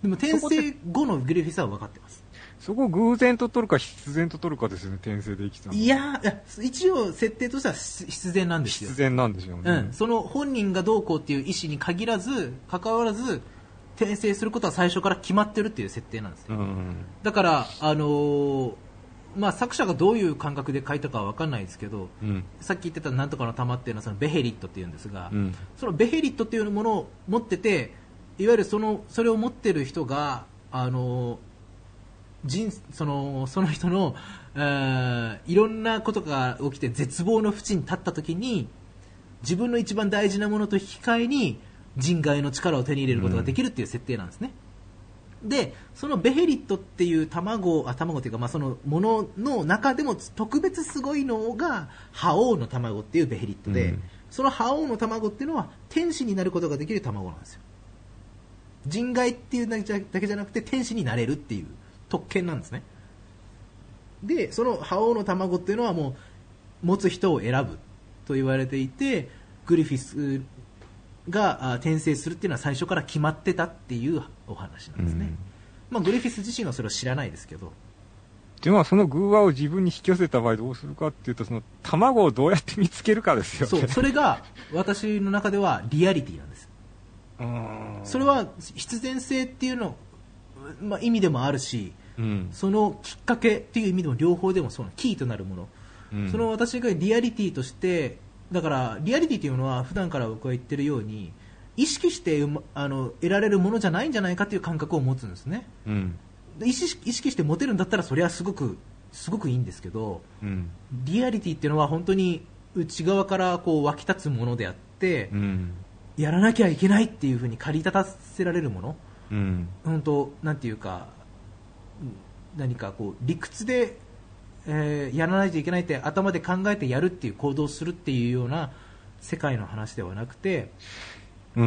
でも転生後のグリフィスは分かってます。 そこを偶然と取るか必然と取るかですよね、転生で生きたの。 いやいや、一応設定としては必然なんですよ。 必然なんでしょうね、 うん、その本人がどうこうっていう意思に限らず関わらず転生することは最初から決まってるっていう設定なんですよ、うん、だからあのーまあ、作者がどういう感覚で書いたかは分かんないですけど、うん、さっき言ってたなんとかの玉っていうのはそのベヘリットっていうんですが、うん、そのベヘリットっていうものを持ってて、いわゆるそのそれを持ってる人があの人そのその人のいろんなことが起きて絶望の淵に立った時に自分の一番大事なものと引き換えに人外の力を手に入れることができるっていう設定なんですね、うん、でそのベヘリットっていう卵あ卵っていうか、まあ、そのものの中でも特別すごいのが覇王の卵っていうベヘリットで、うん、その覇王の卵っていうのは天使になることができる卵なんですよ。人外っていうだけじゃなくて天使になれるっていう特権なんですね。でその覇王の卵っていうのはもう持つ人を選ぶと言われていて、グリフィスが転生するっていうのは最初から決まってたっていうお話なんですね、うんまあ、グリフィス自身はそれを知らないですけど、 でもその偶話を自分に引き寄せた場合どうするかっていうと、その卵をどうやって見つけるかですよね。 そう、それが私の中ではリアリティなんです。それは必然性っていうの、まあ、意味でもあるし、うん、そのきっかけっていう意味でも両方でもそのキーとなるもの、うん、その私がリアリティとして、だからリアリティというのは普段から僕は言ってるように意識してあの得られるものじゃないんじゃないかという感覚を持つんですね、うん、で意識、意識して持てるんだったらそれはすごくすごくいいんですけど、うん、リアリティっていうのは本当に内側からこう湧き立つものであって、うん、やらなきゃいけないっていう風に駆り立たせられるもの、うん、本当なんていうか何かこう理屈で、えー、やらないといけないって頭で考えてやるっていう行動をするっていうような世界の話ではなくて、 うん、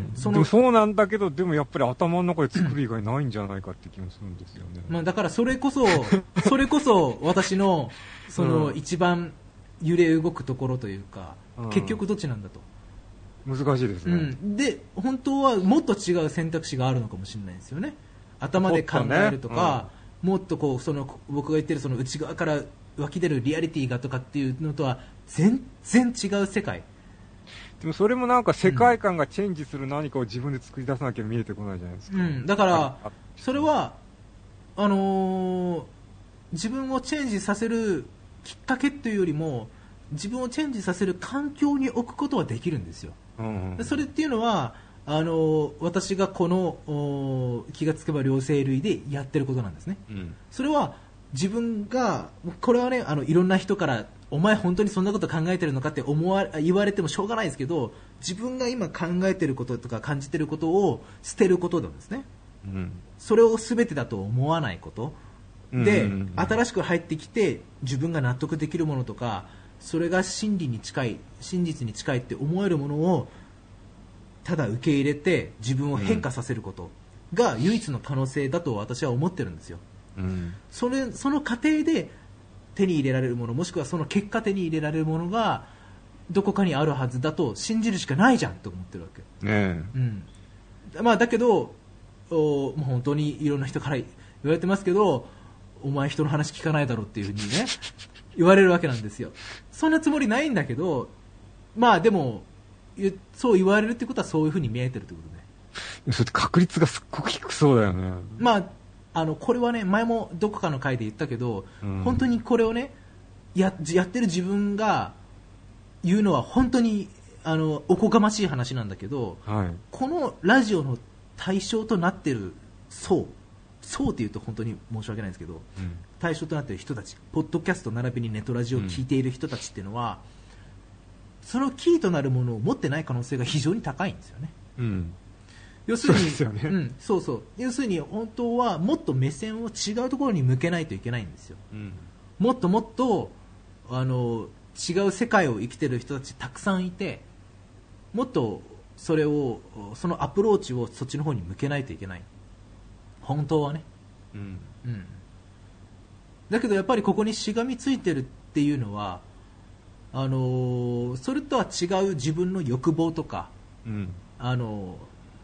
そのでもそうなんだけど、でもやっぱり頭の中で作る以外ないんじゃないかって気もするんですよね、 まあ、だからそれこそそれこそ私のその一番揺れ動くところというか、うん、結局どっちなんだと難しいですね、うん、 で本当はもっと違う選択肢があるのかもしれないですよね。頭で考えるとか、もっと、ねうん、もっとこうその僕が言ってるその内側から湧き出るリアリティがとかっていうのとは全然違う世界。 でもそれもなんか世界観がチェンジする何かを自分で作り出さなきゃ見えてこないじゃないですか、 うん、だからそれはあのー、自分をチェンジさせるきっかけというよりも自分をチェンジさせる環境に置くことはできるんですよ、うんうん、それっていうのはあの私がこの気がつけば両生類でやってることなんですね、うん、それは自分がこれはねあのいろんな人からお前本当にそんなこと考えてるのかって思わ言われてもしょうがないですけど、自分が今考えてることとか感じてることを捨てることなんですね、うん、それを全てだと思わないことで、うんうんうん、新しく入ってきて自分が納得できるものとかそれが真理に近い真実に近いって思えるものをただ受け入れて自分を変化させることが唯一の可能性だと私は思ってるんですよ、うん、それその過程で手に入れられるものもしくはその結果手に入れられるものがどこかにあるはずだと信じるしかないじゃんと思ってるわけ、ねうんまあ、だけどおもう本当にいろんな人から言われてますけどお前人の話聞かないだろうっていうふうにね言われるわけなんですよ。そんなつもりないんだけどまあでもそう言われるってことはそういうふうに見えてるってことで、それって確率がすっごく低そうだよね。 まああのこれはね前もどこかの回で言ったけど、うん、本当にこれをね や, やってる自分が言うのは本当にあのおこがましい話なんだけど、はい、このラジオの対象となってる層層っていうと本当に申し訳ないんですけど、うん、対象となっている人たちポッドキャスト並びにネットラジオを聞いている人たちっていうのは、うん、そのキーとなるものを持ってない可能性が非常に高いんですよね、うん要するにそうですよね、うん、そうそう要するに本当はもっと目線を違うところに向けないといけないんですよ、うん、もっともっとあの違う世界を生きている人たちたくさんいてもっとそれをそのアプローチをそっちの方に向けないといけない本当はね、うんうん、だけどやっぱりここにしがみついてるっていうのはあのそれとは違う自分の欲望とか、うん、あの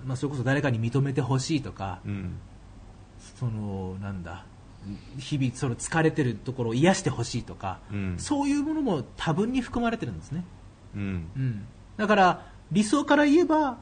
まあ、それこそ誰かに認めてほしいとか、 うん、 そのなんだ日々その疲れてるところを癒してほしいとか、うん、そういうものも多分に含まれてるんですね、 うんうん、だから理想から言えば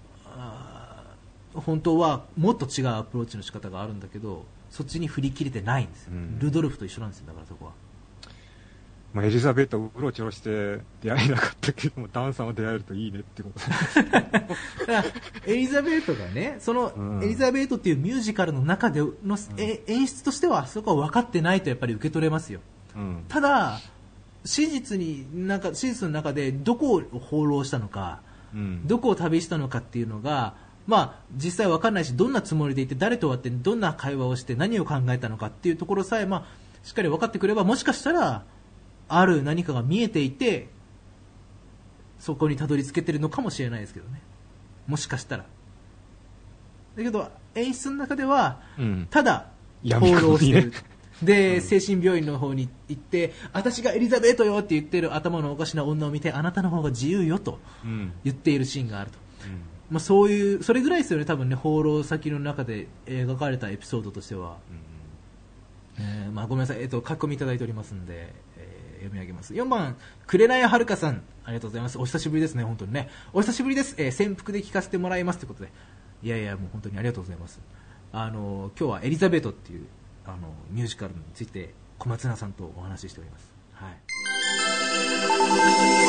本当はもっと違うアプローチの仕方があるんだけどそっちに振り切れてないんですよ、うん、ルドルフと一緒なんですよ。だからそこは、 まあ、エリザベートをうろちょろして出会えなかったけどもダンさんは出会えるといいねってことだからエリザベートがねその、うん、エリザベートっていうミュージカルの中での、うん、演出としてはそこは分かってないとやっぱり受け取れますよ、うん、ただ史実になんか史実の中でどこを放浪したのか、うん、どこを旅したのかっていうのがまあ、実際分かんないしどんなつもりでいて誰と会ってどんな会話をして何を考えたのかっていうところさえ、まあ、しっかり分かってくればもしかしたらある何かが見えていてそこにたどり着けてるのかもしれないですけどね、もしかしたら。だけど演出の中では、うん、ただ放浪してるで、うん、精神病院の方に行って私がエリザベートよって言ってる頭のおかしな女を見てあなたの方が自由よと言っているシーンがあると、うんまあ、そういうそれぐらいですよね多分ね放浪先の中で描かれたエピソードとしては、うんえーまあ、ごめんなさい、えー、と書き込みいただいておりますので、えー、読み上げます。よんばん紅はるかさんありがとうございます。お久しぶりですね本当にねお久しぶりです、えー、潜伏で聞かせてもらいますということでいやいやもう本当にありがとうございます。あの今日はエリザベートっていうあのミュージカルについて小松菜さんとお話ししております。はい